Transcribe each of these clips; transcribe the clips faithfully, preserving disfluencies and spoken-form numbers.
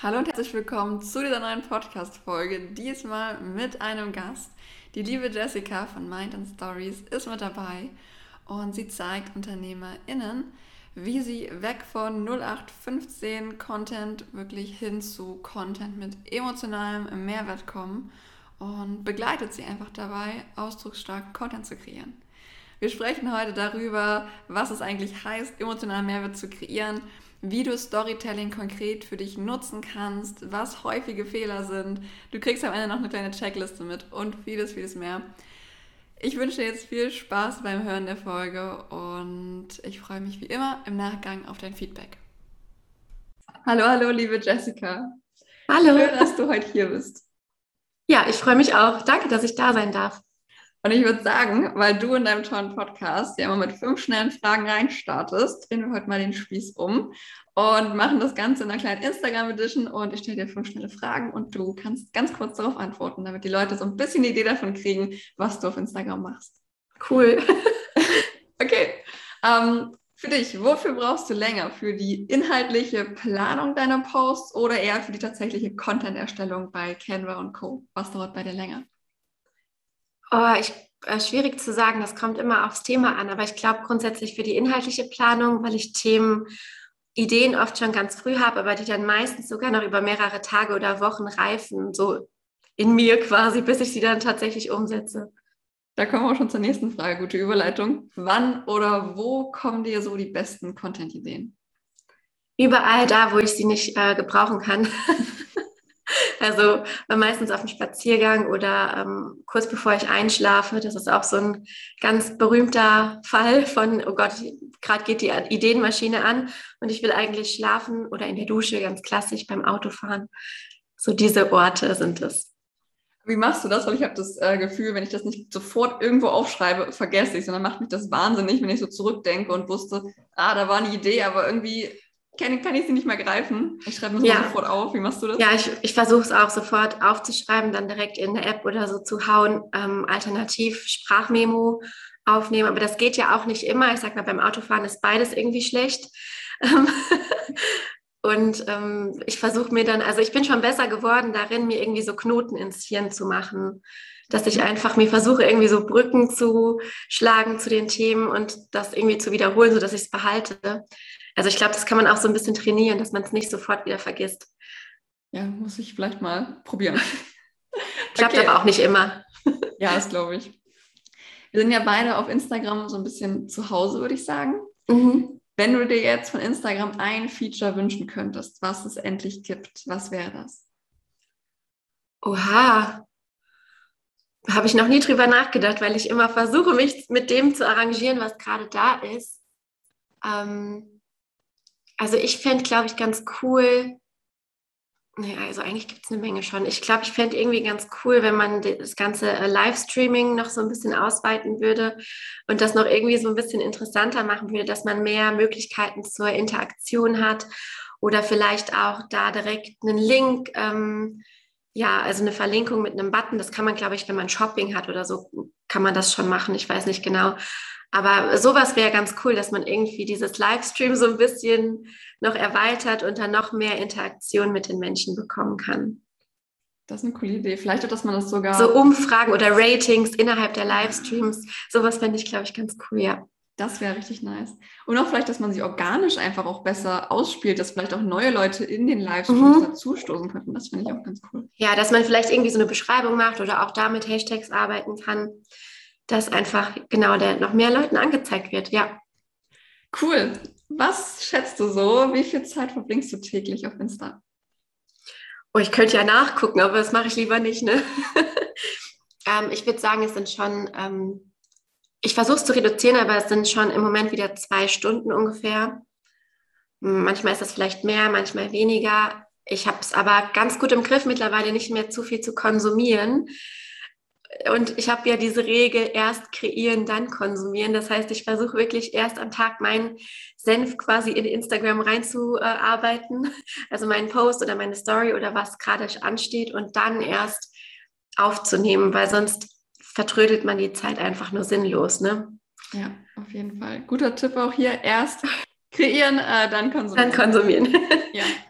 Hallo und herzlich willkommen zu dieser neuen Podcast-Folge. Diesmal mit einem Gast. Die liebe Jessica von Mind and Stories ist mit dabei und sie zeigt UnternehmerInnen, wie sie weg von null acht fünfzehn Content wirklich hin zu Content mit emotionalem Mehrwert kommen und begleitet sie einfach dabei, ausdrucksstarken Content zu kreieren. Wir sprechen heute darüber, was es eigentlich heißt, emotionalen Mehrwert zu kreieren, wie du Storytelling konkret für dich nutzen kannst, was häufige Fehler sind. Du kriegst am Ende noch eine kleine Checkliste mit und vieles, vieles mehr. Ich wünsche dir jetzt viel Spaß beim Hören der Folge und ich freue mich wie immer im Nachgang auf dein Feedback. Hallo, hallo, liebe Jessica. Hallo. Schön, dass du heute hier bist. Ja, ich freue mich auch. Danke, dass ich da sein darf. Und ich würde sagen, weil du in deinem tollen Podcast ja immer mit fünf schnellen Fragen reinstartest, drehen wir heute mal den Spieß um und machen das Ganze in einer kleinen Instagram-Edition und ich stelle dir fünf schnelle Fragen und du kannst ganz kurz darauf antworten, damit die Leute so ein bisschen eine Idee davon kriegen, was du auf Instagram machst. Cool. Okay, ähm, für dich, wofür brauchst du länger? Für die inhaltliche Planung deiner Posts oder eher für die tatsächliche Content-Erstellung bei Canva und Co.? Was dauert bei dir länger? Oh, ich, äh, schwierig zu sagen, das kommt immer aufs Thema an, aber ich glaube grundsätzlich für die inhaltliche Planung, weil ich Themen, Ideen oft schon ganz früh habe, aber die dann meistens sogar noch über mehrere Tage oder Wochen reifen, so in mir quasi, bis ich sie dann tatsächlich umsetze. Da kommen wir auch schon zur nächsten Frage. Gute Überleitung. Wann oder wo kommen dir so die besten Content-Ideen? Überall da, wo ich sie nicht äh, gebrauchen kann. Also meistens auf dem Spaziergang oder ähm, kurz bevor ich einschlafe. Das ist auch so ein ganz berühmter Fall von, oh Gott, gerade geht die Ideenmaschine an und ich will eigentlich schlafen oder in der Dusche, ganz klassisch beim Autofahren. So diese Orte sind es. Wie machst du das? Weil ich habe das äh, Gefühl, wenn ich das nicht sofort irgendwo aufschreibe, vergesse ich es. Und dann macht mich das wahnsinnig, wenn ich so zurückdenke und wusste, ah, da war eine Idee, aber irgendwie kann, kann ich sie nicht mehr greifen. Ich schreibe das Ja. mal sofort auf. Wie machst du das? Ja, ich, ich versuche es auch sofort aufzuschreiben, dann direkt in eine App oder so zu hauen, ähm, alternativ Sprachmemo aufnehmen. Aber das geht ja auch nicht immer. Ich sage mal, beim Autofahren ist beides irgendwie schlecht. Und ähm, ich versuche mir dann, also ich bin schon besser geworden darin, mir irgendwie so Knoten ins Hirn zu machen, dass ich einfach mir versuche, irgendwie so Brücken zu schlagen zu den Themen und das irgendwie zu wiederholen, sodass ich es behalte. Also ich glaube, das kann man auch so ein bisschen trainieren, dass man es nicht sofort wieder vergisst. Ja, muss ich vielleicht mal probieren. Klappt okay. Aber auch nicht immer. Ja, das glaube ich. Wir sind ja beide auf Instagram so ein bisschen zu Hause, würde ich sagen. Mhm. Wenn du dir jetzt von Instagram ein Feature wünschen könntest, was es endlich gibt, was wäre das? Oha, habe ich noch nie drüber nachgedacht, weil ich immer versuche, mich mit dem zu arrangieren, was gerade da ist. Ähm, also ich fände, glaube ich, ganz cool, ja, also eigentlich gibt es eine Menge schon. Ich glaube, ich fände irgendwie ganz cool, wenn man das ganze äh, Livestreaming noch so ein bisschen ausweiten würde und das noch irgendwie so ein bisschen interessanter machen würde, dass man mehr Möglichkeiten zur Interaktion hat oder vielleicht auch da direkt einen Link, ähm, ja, also eine Verlinkung mit einem Button. Das kann man, glaube ich, wenn man Shopping hat oder so, kann man das schon machen. Ich weiß nicht genau. Aber sowas wäre ganz cool, dass man irgendwie dieses Livestream so ein bisschen noch erweitert und dann noch mehr Interaktion mit den Menschen bekommen kann. Das ist eine coole Idee. Vielleicht auch, dass man das sogar... So Umfragen oder Ratings innerhalb der Livestreams. Sowas fände ich, glaube ich, ganz cool, ja. Das wäre richtig nice. Und auch vielleicht, dass man sie organisch einfach auch besser ausspielt, dass vielleicht auch neue Leute in den Livestreams mhm. dazustoßen könnten. Das finde ich auch ganz cool. Ja, dass man vielleicht irgendwie so eine Beschreibung macht oder auch da mit Hashtags arbeiten kann, dass einfach genau der noch mehr Leuten angezeigt wird, ja. Cool. Was schätzt du so? Wie viel Zeit verbringst du täglich auf Insta? Oh, ich könnte ja nachgucken, aber das mache ich lieber nicht, ne? ähm, ich würde sagen, es sind schon, ähm, ich versuche es zu reduzieren, aber es sind schon im Moment wieder zwei Stunden ungefähr. Manchmal ist das vielleicht mehr, manchmal weniger. Ich habe es aber ganz gut im Griff, mittlerweile nicht mehr zu viel zu konsumieren. Und ich habe ja diese Regel, erst kreieren, dann konsumieren. Das heißt, ich versuche wirklich erst am Tag meinen Senf quasi in Instagram reinzuarbeiten, also meinen Post oder meine Story oder was gerade ansteht und dann erst aufzunehmen, weil sonst vertrödelt man die Zeit einfach nur sinnlos, ne? Ja, auf jeden Fall. Guter Tipp auch hier, erst kreieren, äh, dann konsumieren. Dann konsumieren. Ja.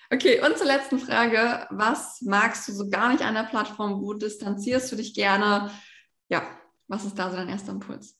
Okay, und zur letzten Frage. Was magst du so gar nicht an der Plattform? Wo distanzierst du dich gerne? Ja, was ist da so dein erster Impuls?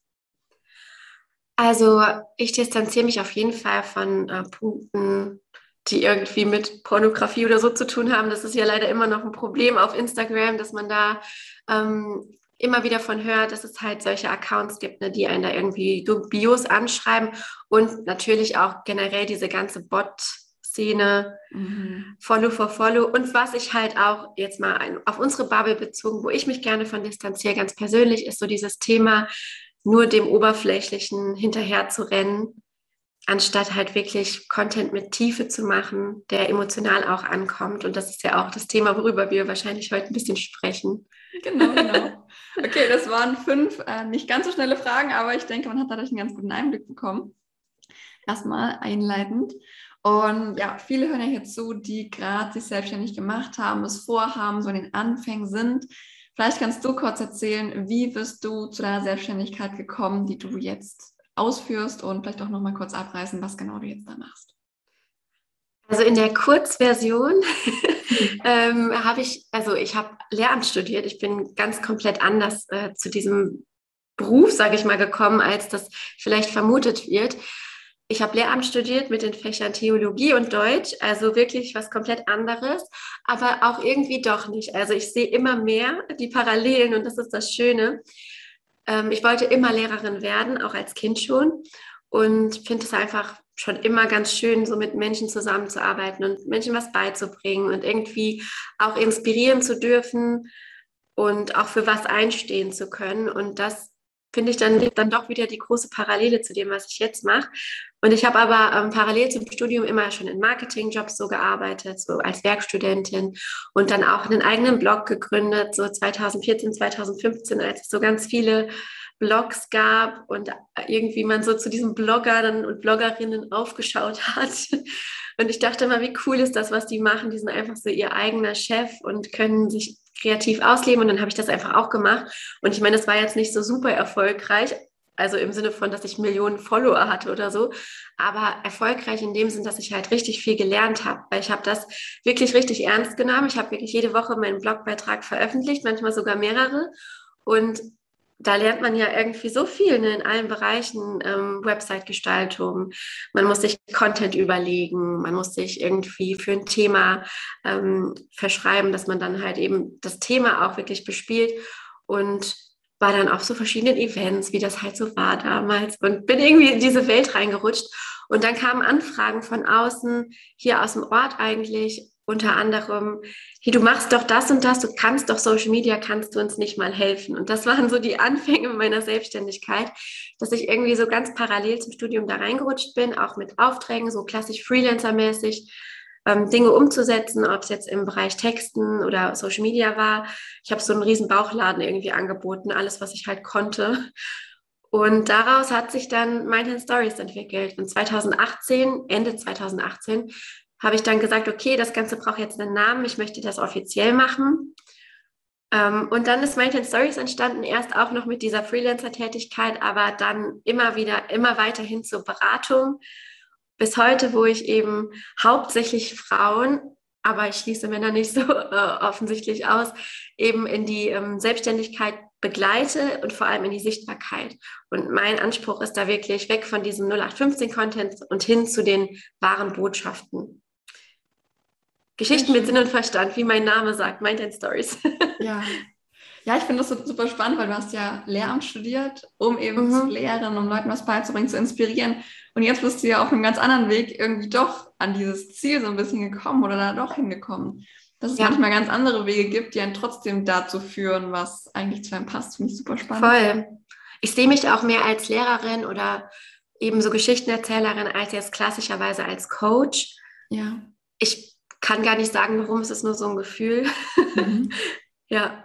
Also ich distanziere mich auf jeden Fall von äh, Punkten, die irgendwie mit Pornografie oder so zu tun haben. Das ist ja leider immer noch ein Problem auf Instagram, dass man da ähm, immer wieder von hört, dass es halt solche Accounts gibt, ne, die einen da irgendwie dubios anschreiben und natürlich auch generell diese ganze Bot-Szene, Mhm. Follow for Follow und was ich halt auch jetzt mal ein, auf unsere Bubble bezogen, wo ich mich gerne von distanziere, ganz persönlich, ist so dieses Thema, nur dem Oberflächlichen hinterher zu rennen, anstatt halt wirklich Content mit Tiefe zu machen, der emotional auch ankommt. Und das ist ja auch das Thema, worüber wir wahrscheinlich heute ein bisschen sprechen. Genau, genau. Okay, das waren fünf äh, nicht ganz so schnelle Fragen, aber ich denke, man hat dadurch einen ganz guten Einblick bekommen. Erstmal einleitend. Und ja, viele hören ja hier zu, die gerade sich selbstständig gemacht haben, es vorhaben, so in den Anfängen sind. Vielleicht kannst du kurz erzählen, wie bist du zu deiner Selbstständigkeit gekommen, die du jetzt ausführst und vielleicht auch nochmal kurz abreißen, was genau du jetzt da machst. Also in der Kurzversion ähm, habe ich, also ich habe Lehramt studiert. Ich bin ganz komplett anders äh, zu diesem Beruf, sage ich mal, gekommen, als das vielleicht vermutet wird. Ich habe Lehramt studiert mit den Fächern Theologie und Deutsch, also wirklich was komplett anderes, aber auch irgendwie doch nicht. Also ich sehe immer mehr die Parallelen und das ist das Schöne. Ähm, ich wollte immer Lehrerin werden, auch als Kind schon und finde es einfach schon immer ganz schön, so mit Menschen zusammenzuarbeiten und Menschen was beizubringen und irgendwie auch inspirieren zu dürfen und auch für was einstehen zu können. Und das finde ich dann, dann doch wieder die große Parallele zu dem, was ich jetzt mache. Und ich habe aber ähm, parallel zum Studium immer schon in Marketingjobs so gearbeitet, so als Werkstudentin und dann auch einen eigenen Blog gegründet, so zwanzig vierzehn, zwanzig fünfzehn, als es so ganz viele Blogs gab und irgendwie man so zu diesen Bloggern und Bloggerinnen aufgeschaut hat. Und ich dachte immer, wie cool ist das, was die machen? Die sind einfach so ihr eigener Chef und können sich kreativ ausleben. Und dann habe ich das einfach auch gemacht. Und ich meine, das war jetzt nicht so super erfolgreich, also im Sinne von, dass ich Millionen Follower hatte oder so, aber erfolgreich in dem Sinn, dass ich halt richtig viel gelernt habe, weil ich habe das wirklich richtig ernst genommen. Ich habe wirklich jede Woche meinen Blogbeitrag veröffentlicht, manchmal sogar mehrere. Und da lernt man ja irgendwie so viel, ne, in allen Bereichen, ähm, Website-Gestaltung. Man muss sich Content überlegen, man muss sich irgendwie für ein Thema ähm, verschreiben, dass man dann halt eben das Thema auch wirklich bespielt und war dann auf so verschiedenen Events, wie das halt so war damals und bin irgendwie in diese Welt reingerutscht. Und dann kamen Anfragen von außen, hier aus dem Ort eigentlich, unter anderem, hey, du machst doch das und das, du kannst doch Social Media, kannst du uns nicht mal helfen? Und das waren so die Anfänge meiner Selbstständigkeit, dass ich irgendwie so ganz parallel zum Studium da reingerutscht bin, auch mit Aufträgen, so klassisch Freelancer-mäßig, ähm, Dinge umzusetzen, ob es jetzt im Bereich Texten oder Social Media war. Ich habe so einen riesen Bauchladen irgendwie angeboten, alles, was ich halt konnte. Und daraus hat sich dann Mindhand Stories entwickelt. Und zwanzig achtzehn, Ende zwanzig achtzehn, habe ich dann gesagt, okay, das Ganze braucht jetzt einen Namen, ich möchte das offiziell machen. Ähm, und dann ist Mindhand Stories entstanden, erst auch noch mit dieser Freelancer-Tätigkeit, aber dann immer wieder, immer weiter hin zur Beratung. Bis heute, wo ich eben hauptsächlich Frauen, aber ich schließe Männer nicht so äh, offensichtlich aus, eben in die ähm, Selbstständigkeit begleite und vor allem in die Sichtbarkeit. Und mein Anspruch ist da wirklich weg von diesem null acht fünfzehn Content und hin zu den wahren Botschaften. Sehr Geschichten mit Sinn schön. und Verstand, wie mein Name sagt, Mindhand Stories. Ja. Ja, ich finde das so super spannend, weil du hast ja Lehramt studiert, um eben zu Mhm. lehren, um Leuten was beizubringen, zu inspirieren. Und jetzt bist du ja auf einem ganz anderen Weg irgendwie doch an dieses Ziel so ein bisschen gekommen oder da doch hingekommen. Dass es Ja, manchmal ganz andere Wege gibt, die einen trotzdem dazu führen, was eigentlich zu einem passt. Finde ich super spannend. voll. Ich sehe mich auch mehr als Lehrerin oder eben so Geschichtenerzählerin als jetzt klassischerweise als Coach. Ja. Ich kann gar nicht sagen, warum, es ist nur so ein Gefühl. Mhm. Ja.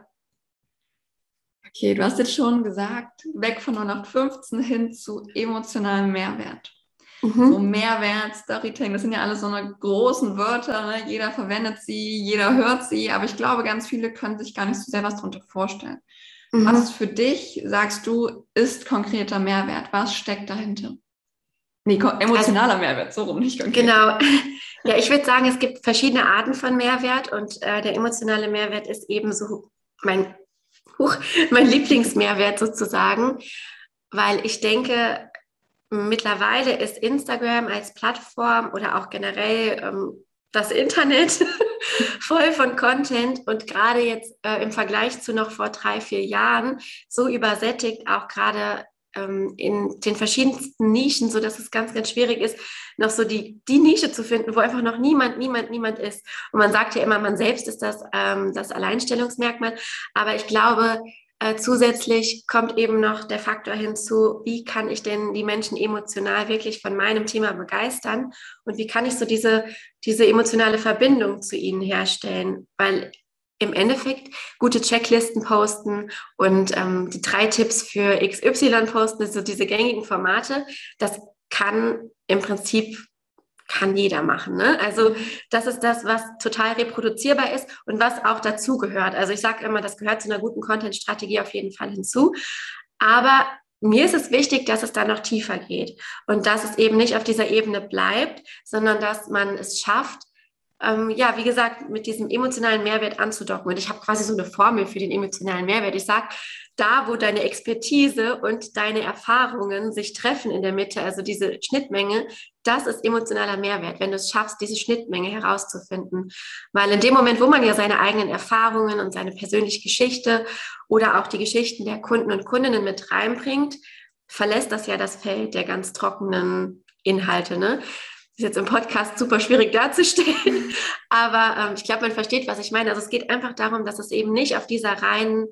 Okay, du hast jetzt schon gesagt, weg von null acht fünfzehn hin zu emotionalem Mehrwert. So Mhm. Mehrwert, Storytelling, das sind ja alles so eine großen Wörter, ne? Jeder verwendet sie, jeder hört sie, aber ich glaube, ganz viele können sich gar nicht so sehr was darunter vorstellen. Was Mhm. für dich, sagst du, ist konkreter Mehrwert? Was steckt dahinter? Nee, ko- Also emotionaler Mehrwert, so rum, nicht konkret. genau. Ja, ich würde sagen, es gibt verschiedene Arten von Mehrwert und äh, der emotionale Mehrwert ist ebenso mein, huch, mein Lieblingsmehrwert sozusagen, weil ich denke, mittlerweile ist Instagram als Plattform oder auch generell ähm, das Internet voll von Content und gerade jetzt äh, im Vergleich zu noch vor drei, vier Jahren so übersättigt, auch gerade ähm, in den verschiedensten Nischen, so dass es ganz, ganz schwierig ist, noch so die, die Nische zu finden, wo einfach noch niemand, niemand, niemand ist. Und man sagt ja immer, man selbst ist das, ähm, das Alleinstellungsmerkmal. Aber ich glaube, äh, zusätzlich kommt eben noch der Faktor hinzu, wie kann ich denn die Menschen emotional wirklich von meinem Thema begeistern und wie kann ich so diese, diese emotionale Verbindung zu ihnen herstellen, weil im Endeffekt gute Checklisten posten und ähm, die drei Tipps für X Y posten, also diese gängigen Formate, das kann im Prinzip kann jeder machen. Ne? Also das ist das, was total reproduzierbar ist und was auch dazu gehört. Also ich sage immer, das gehört zu einer guten Content-Strategie auf jeden Fall hinzu. Aber mir ist es wichtig, dass es da noch tiefer geht und dass es eben nicht auf dieser Ebene bleibt, sondern dass man es schafft, ähm, ja, wie gesagt, mit diesem emotionalen Mehrwert anzudocken. Und ich habe quasi so eine Formel für den emotionalen Mehrwert. Ich sage, da, wo deine Expertise und deine Erfahrungen sich treffen in der Mitte, also diese Schnittmenge, das ist emotionaler Mehrwert, wenn du es schaffst, diese Schnittmenge herauszufinden. Weil in dem Moment, wo man ja seine eigenen Erfahrungen und seine persönliche Geschichte oder auch die Geschichten der Kunden und Kundinnen mit reinbringt, verlässt das ja das Feld der ganz trockenen Inhalte. Ne? Das ist jetzt im Podcast super schwierig darzustellen, aber ähm, ich glaube, man versteht, was ich meine. Also es geht einfach darum, dass es eben nicht auf dieser reinen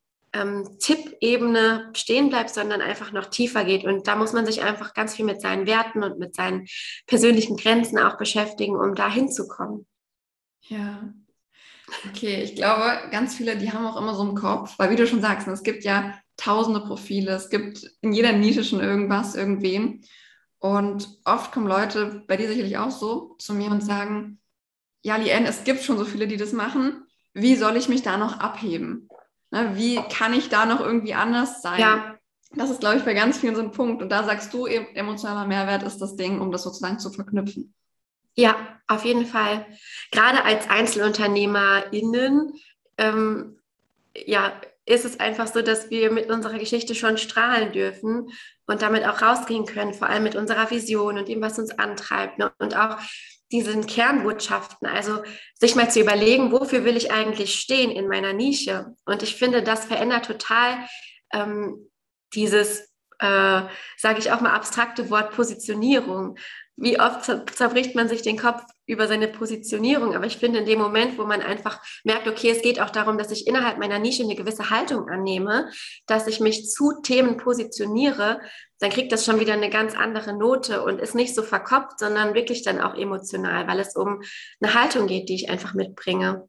ähm, Tippebene stehen bleibt, sondern einfach noch tiefer geht. Und da muss man sich einfach ganz viel mit seinen Werten und mit seinen persönlichen Grenzen auch beschäftigen, um da hinzukommen. Ja, okay. Ich glaube, ganz viele, die haben auch immer so im Kopf, weil wie du schon sagst, ne, es gibt ja tausende Profile, es gibt in jeder Nische schon irgendwas, irgendwen. Und oft kommen Leute, bei dir sicherlich auch so, zu mir und sagen, ja, Lien, es gibt schon so viele, die das machen. Wie soll ich mich da noch abheben? Ne, wie kann ich da noch irgendwie anders sein? Ja, Das ist, glaube ich, bei ganz vielen so ein Punkt. Und da sagst du, em- emotionaler Mehrwert ist das Ding, um das sozusagen zu verknüpfen. ja, auf jeden Fall. Gerade als EinzelunternehmerInnen, ähm, ja, ist es einfach so, dass wir mit unserer Geschichte schon strahlen dürfen und damit auch rausgehen können, vor allem mit unserer Vision und dem, was uns antreibt, ne? Und auch diesen Kernbotschaften, also sich mal zu überlegen, wofür will ich eigentlich stehen in meiner Nische? Und ich finde, das verändert total ähm, dieses, äh, sage ich auch mal, abstrakte Wort Positionierung. Wie oft zerbricht man sich den Kopf über seine Positionierung, aber ich finde, in dem Moment, wo man einfach merkt, okay, es geht auch darum, dass ich innerhalb meiner Nische eine gewisse Haltung annehme, dass ich mich zu Themen positioniere, dann kriegt das schon wieder eine ganz andere Note und ist nicht so verkopft, sondern wirklich dann auch emotional, weil es um eine Haltung geht, die ich einfach mitbringe.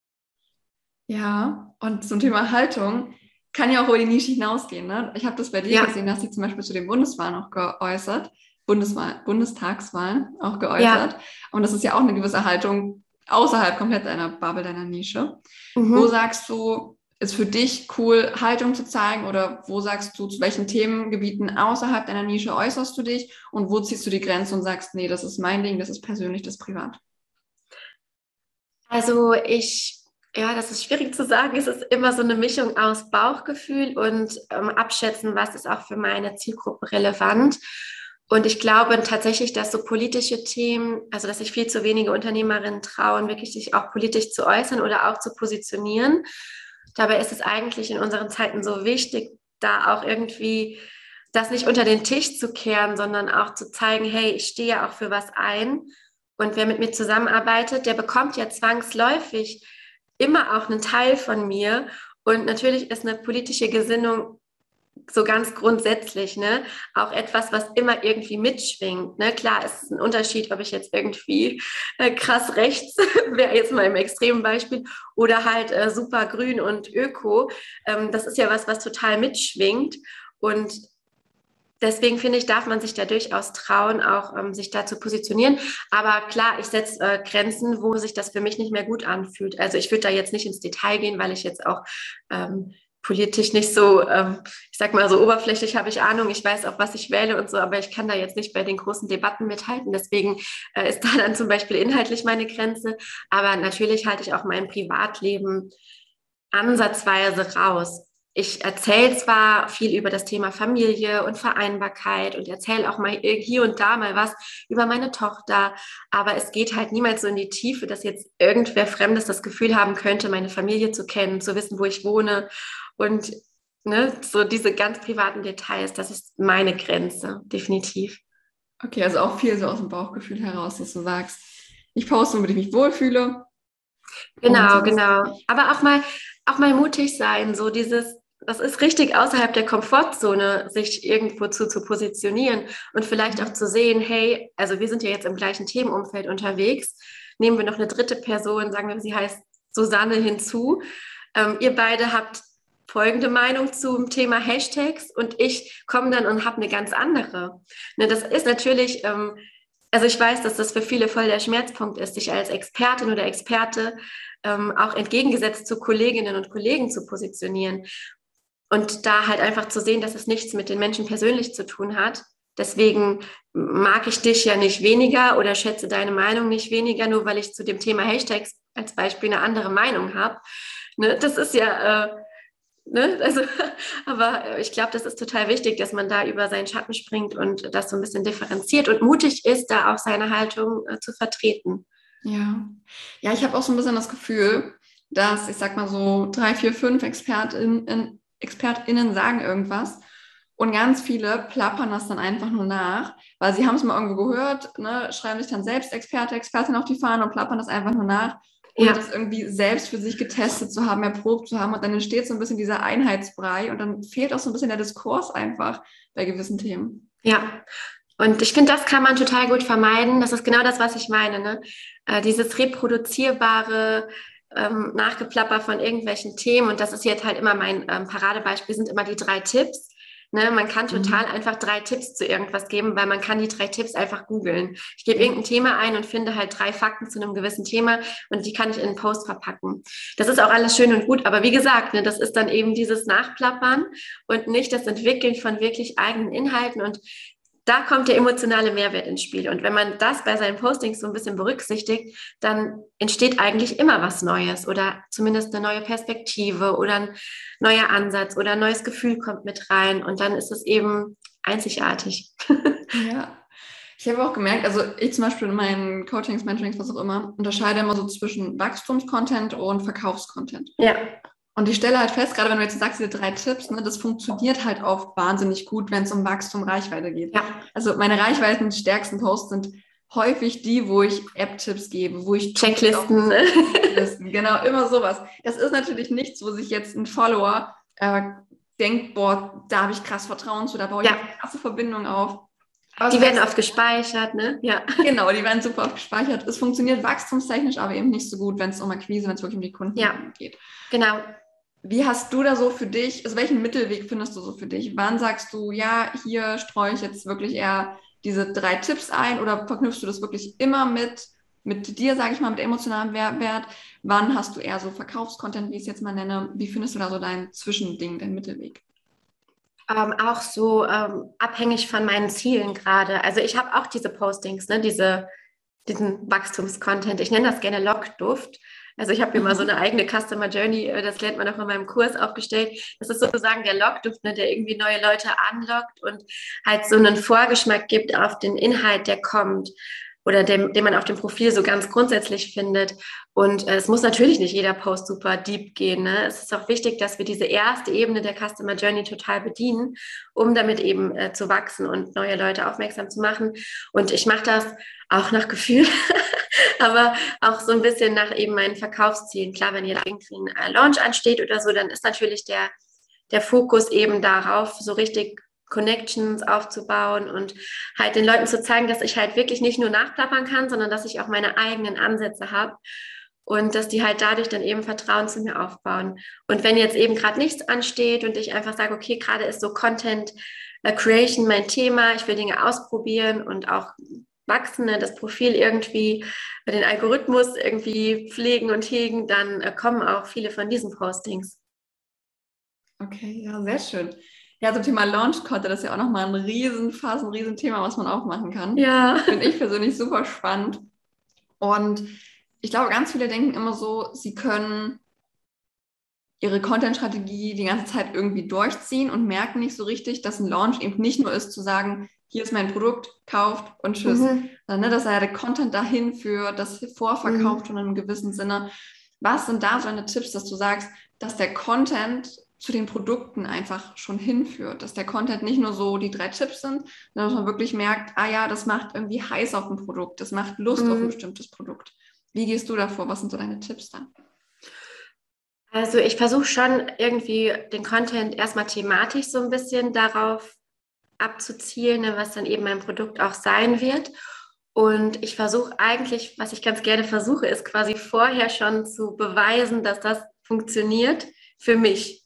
Ja, und zum Thema Haltung kann ja auch über die Nische hinausgehen. Ne? Ich habe das bei dir Ja, gesehen, dass sie zum Beispiel zu den Bundeswahlen auch geäußert, Bundeswahl, Bundestagswahlen auch geäußert. ja. Und das ist ja auch eine gewisse Haltung außerhalb komplett deiner Bubble, deiner Nische. Wo Mhm. sagst du, ist für dich cool, Haltung zu zeigen? Oder wo sagst du, zu welchen Themengebieten außerhalb deiner Nische äußerst du dich? Und wo ziehst du die Grenze und sagst, nee, das ist mein Ding, das ist persönlich, das ist privat? Also ich, ja, das ist schwierig zu sagen. Es ist immer so eine Mischung aus Bauchgefühl und ähm, Abschätzen, was ist auch für meine Zielgruppe relevant. Und ich glaube tatsächlich, dass so politische Themen, also dass sich viel zu wenige Unternehmerinnen trauen, wirklich sich auch politisch zu äußern oder auch zu positionieren. Dabei ist es eigentlich in unseren Zeiten so wichtig, da auch irgendwie das nicht unter den Tisch zu kehren, sondern auch zu zeigen, hey, ich stehe ja auch für was ein. Und wer mit mir zusammenarbeitet, der bekommt ja zwangsläufig immer auch einen Teil von mir. Und natürlich ist eine politische Gesinnung so ganz grundsätzlich, ne, auch etwas, was immer irgendwie mitschwingt. Ne? Klar, es ist ein Unterschied, ob ich jetzt irgendwie äh, krass rechts, wäre jetzt mal im extremen Beispiel, oder halt äh, super grün und öko. Ähm, das ist ja was, was total mitschwingt. Und deswegen finde ich, darf man sich da durchaus trauen, auch ähm, sich da zu positionieren. Aber klar, ich setze äh, Grenzen, wo sich das für mich nicht mehr gut anfühlt. Also ich würde da jetzt nicht ins Detail gehen, weil ich jetzt auch ähm, politisch nicht so, ähm, ich sag mal so oberflächlich habe ich Ahnung, ich weiß auch, was ich wähle und so, aber ich kann da jetzt nicht bei den großen Debatten mithalten. Deswegen äh, ist da dann zum Beispiel inhaltlich meine Grenze. Aber natürlich halte ich auch mein Privatleben ansatzweise raus. Ich erzähle zwar viel über das Thema Familie und Vereinbarkeit und erzähle auch mal hier und da mal was über meine Tochter, aber es geht halt niemals so in die Tiefe, dass jetzt irgendwer Fremdes das Gefühl haben könnte, meine Familie zu kennen, zu wissen, wo ich wohne und ne, so diese ganz privaten Details, das ist meine Grenze, definitiv. Okay, also auch viel so aus dem Bauchgefühl heraus, dass du sagst, ich poste, womit ich mich wohlfühle und Genau, sonst genau. nicht. Aber auch mal, auch mal mutig sein, so dieses, das ist richtig außerhalb der Komfortzone, sich irgendwo zu, zu positionieren und vielleicht auch zu sehen, hey, also wir sind ja jetzt im gleichen Themenumfeld unterwegs, nehmen wir noch eine dritte Person, sagen wir, sie heißt Susanne hinzu. Ähm, ihr beide habt folgende Meinung zum Thema Hashtags und ich komme dann und habe eine ganz andere. Ne, das ist natürlich, ähm, also ich weiß, dass das für viele voll der Schmerzpunkt ist, sich als Expertin oder Experte ähm, auch entgegengesetzt zu Kolleginnen und Kollegen zu positionieren. Und da halt einfach zu sehen, dass es nichts mit den Menschen persönlich zu tun hat. Deswegen mag ich dich ja nicht weniger oder schätze deine Meinung nicht weniger, nur weil ich zu dem Thema Hashtags als Beispiel eine andere Meinung habe. Ne, das ist ja, äh, ne, also, aber ich glaube, das ist total wichtig, dass man da über seinen Schatten springt und das so ein bisschen differenziert und mutig ist, da auch seine Haltung äh, zu vertreten. Ja, ja, ich habe auch so ein bisschen das Gefühl, dass, ich sag mal so, drei, vier, fünf ExpertInnen, ExpertInnen sagen irgendwas und ganz viele plappern das dann einfach nur nach, weil sie haben es mal irgendwo gehört, ne, schreiben sich dann selbst Experte, Expertin auf die Fahne und plappern das einfach nur nach, ohne Ja. das irgendwie selbst für sich getestet zu haben, erprobt zu haben und dann entsteht so ein bisschen dieser Einheitsbrei und dann fehlt auch so ein bisschen der Diskurs einfach bei gewissen Themen. Ja, und ich finde, das kann man total gut vermeiden. Das ist genau das, was ich meine. Ne? Äh, dieses reproduzierbare ähm, Nachgeplapper von irgendwelchen Themen. Und das ist jetzt halt immer mein ähm, Paradebeispiel, sind immer die drei Tipps. Ne? Man kann total Mhm. einfach drei Tipps zu irgendwas geben, weil man kann die drei Tipps einfach googeln. Ich gebe Ja. irgendein Thema ein und finde halt drei Fakten zu einem gewissen Thema und die kann ich in einen Post verpacken. Das ist auch alles schön und gut, aber wie gesagt, ne, das ist dann eben dieses Nachplappern und nicht das Entwickeln von wirklich eigenen Inhalten und da kommt der emotionale Mehrwert ins Spiel. Und wenn man das bei seinen Postings so ein bisschen berücksichtigt, dann entsteht eigentlich immer was Neues oder zumindest eine neue Perspektive oder ein neuer Ansatz oder ein neues Gefühl kommt mit rein. Und dann ist es eben einzigartig. Ja, ich habe auch gemerkt, also ich zum Beispiel in meinen Coachings, Mentorings, was auch immer, unterscheide immer so zwischen Wachstumscontent und Verkaufscontent. Ja, Und ich stelle halt fest, gerade wenn du jetzt sagst, diese drei Tipps, ne, das funktioniert halt auch wahnsinnig gut, wenn es um Wachstum, Reichweite geht. ja, Also meine Reichweiten, stärksten Posts sind häufig die, wo ich App-Tipps gebe, wo ich Checklisten. Ne? Checklisten, genau, immer sowas. Das ist natürlich nichts, wo sich jetzt ein Follower äh, denkt, boah, da habe ich krass Vertrauen zu, da baue ich Ja, eine krasse Verbindung auf. Aber die es werden wächst, oft gespeichert, ne? Ja. genau, die werden super oft gespeichert. Es funktioniert wachstumstechnisch, aber eben nicht so gut, wenn es um Akquise, wenn es wirklich um die Kunden Ja, geht. genau. Wie hast du da so für dich, also welchen Mittelweg findest du so für dich? Wann sagst du, ja, hier streue ich jetzt wirklich eher diese drei Tipps ein oder verknüpfst du das wirklich immer mit, mit dir, sage ich mal, mit emotionalem Wert? Wann hast du eher so Verkaufscontent, wie ich es jetzt mal nenne? Wie findest du da so dein Zwischending, dein Mittelweg? Ähm, auch so ähm, abhängig von meinen Zielen gerade. Also ich habe auch diese Postings, ne, diese, diesen Wachstumscontent. Ich nenne das gerne Lockduft. Also ich habe mir mal so eine eigene Customer Journey, äh, das lernt man auch in meinem Kurs aufgestellt. Das ist sozusagen der Lockduft, ne, der irgendwie neue Leute anlockt und halt so einen Vorgeschmack gibt auf den Inhalt, der kommt oder dem, den man auf dem Profil so ganz grundsätzlich findet. Und äh, es muss natürlich nicht jeder Post super deep gehen. Ne? Es ist auch wichtig, dass wir diese erste Ebene der Customer Journey total bedienen, um damit eben äh, zu wachsen und neue Leute aufmerksam zu machen. Und ich mache das auch nach Gefühl, aber auch so ein bisschen nach eben meinen Verkaufszielen. Klar, wenn jetzt irgendwie ein Launch ansteht oder so, dann ist natürlich der, der Fokus eben darauf, so richtig Connections aufzubauen und halt den Leuten zu zeigen, dass ich halt wirklich nicht nur nachplappern kann, sondern dass ich auch meine eigenen Ansätze habe und dass die halt dadurch dann eben Vertrauen zu mir aufbauen. Und wenn jetzt eben gerade nichts ansteht und ich einfach sage, okay, gerade ist so Content Creation mein Thema, ich will Dinge ausprobieren und auch wachsen, ne, das Profil irgendwie, den Algorithmus irgendwie pflegen und hegen, dann äh, kommen auch viele von diesen Postings. Okay, ja, sehr schön. Ja, zum Thema Launch Content, das ist ja auch nochmal ein Riesenfass, ein Riesenthema, was man aufmachen kann. Ja. Finde ich persönlich super spannend. Und ich glaube, ganz viele denken immer so, sie können ihre Content-Strategie die ganze Zeit irgendwie durchziehen und merken nicht so richtig, dass ein Launch eben nicht nur ist, zu sagen, hier ist mein Produkt, kauft und tschüss. Mhm. Sondern, ne, dass ja der Content dahin führt, das vorverkauft Mhm. schon in einem gewissen Sinne. Was sind da so deine Tipps, dass du sagst, dass der Content zu den Produkten einfach schon hinführt, dass der Content nicht nur so die drei Tipps sind, sondern dass man wirklich merkt, ah ja, das macht irgendwie heiß auf ein Produkt, das macht Lust auf ein Mhm. bestimmtes Produkt. Wie gehst du davor? Was sind so deine Tipps da? Also ich versuche schon irgendwie den Content erstmal thematisch so ein bisschen darauf abzuzielen, ne, was dann eben mein Produkt auch sein wird. Und ich versuche eigentlich, was ich ganz gerne versuche, ist quasi vorher schon zu beweisen, dass das funktioniert für mich.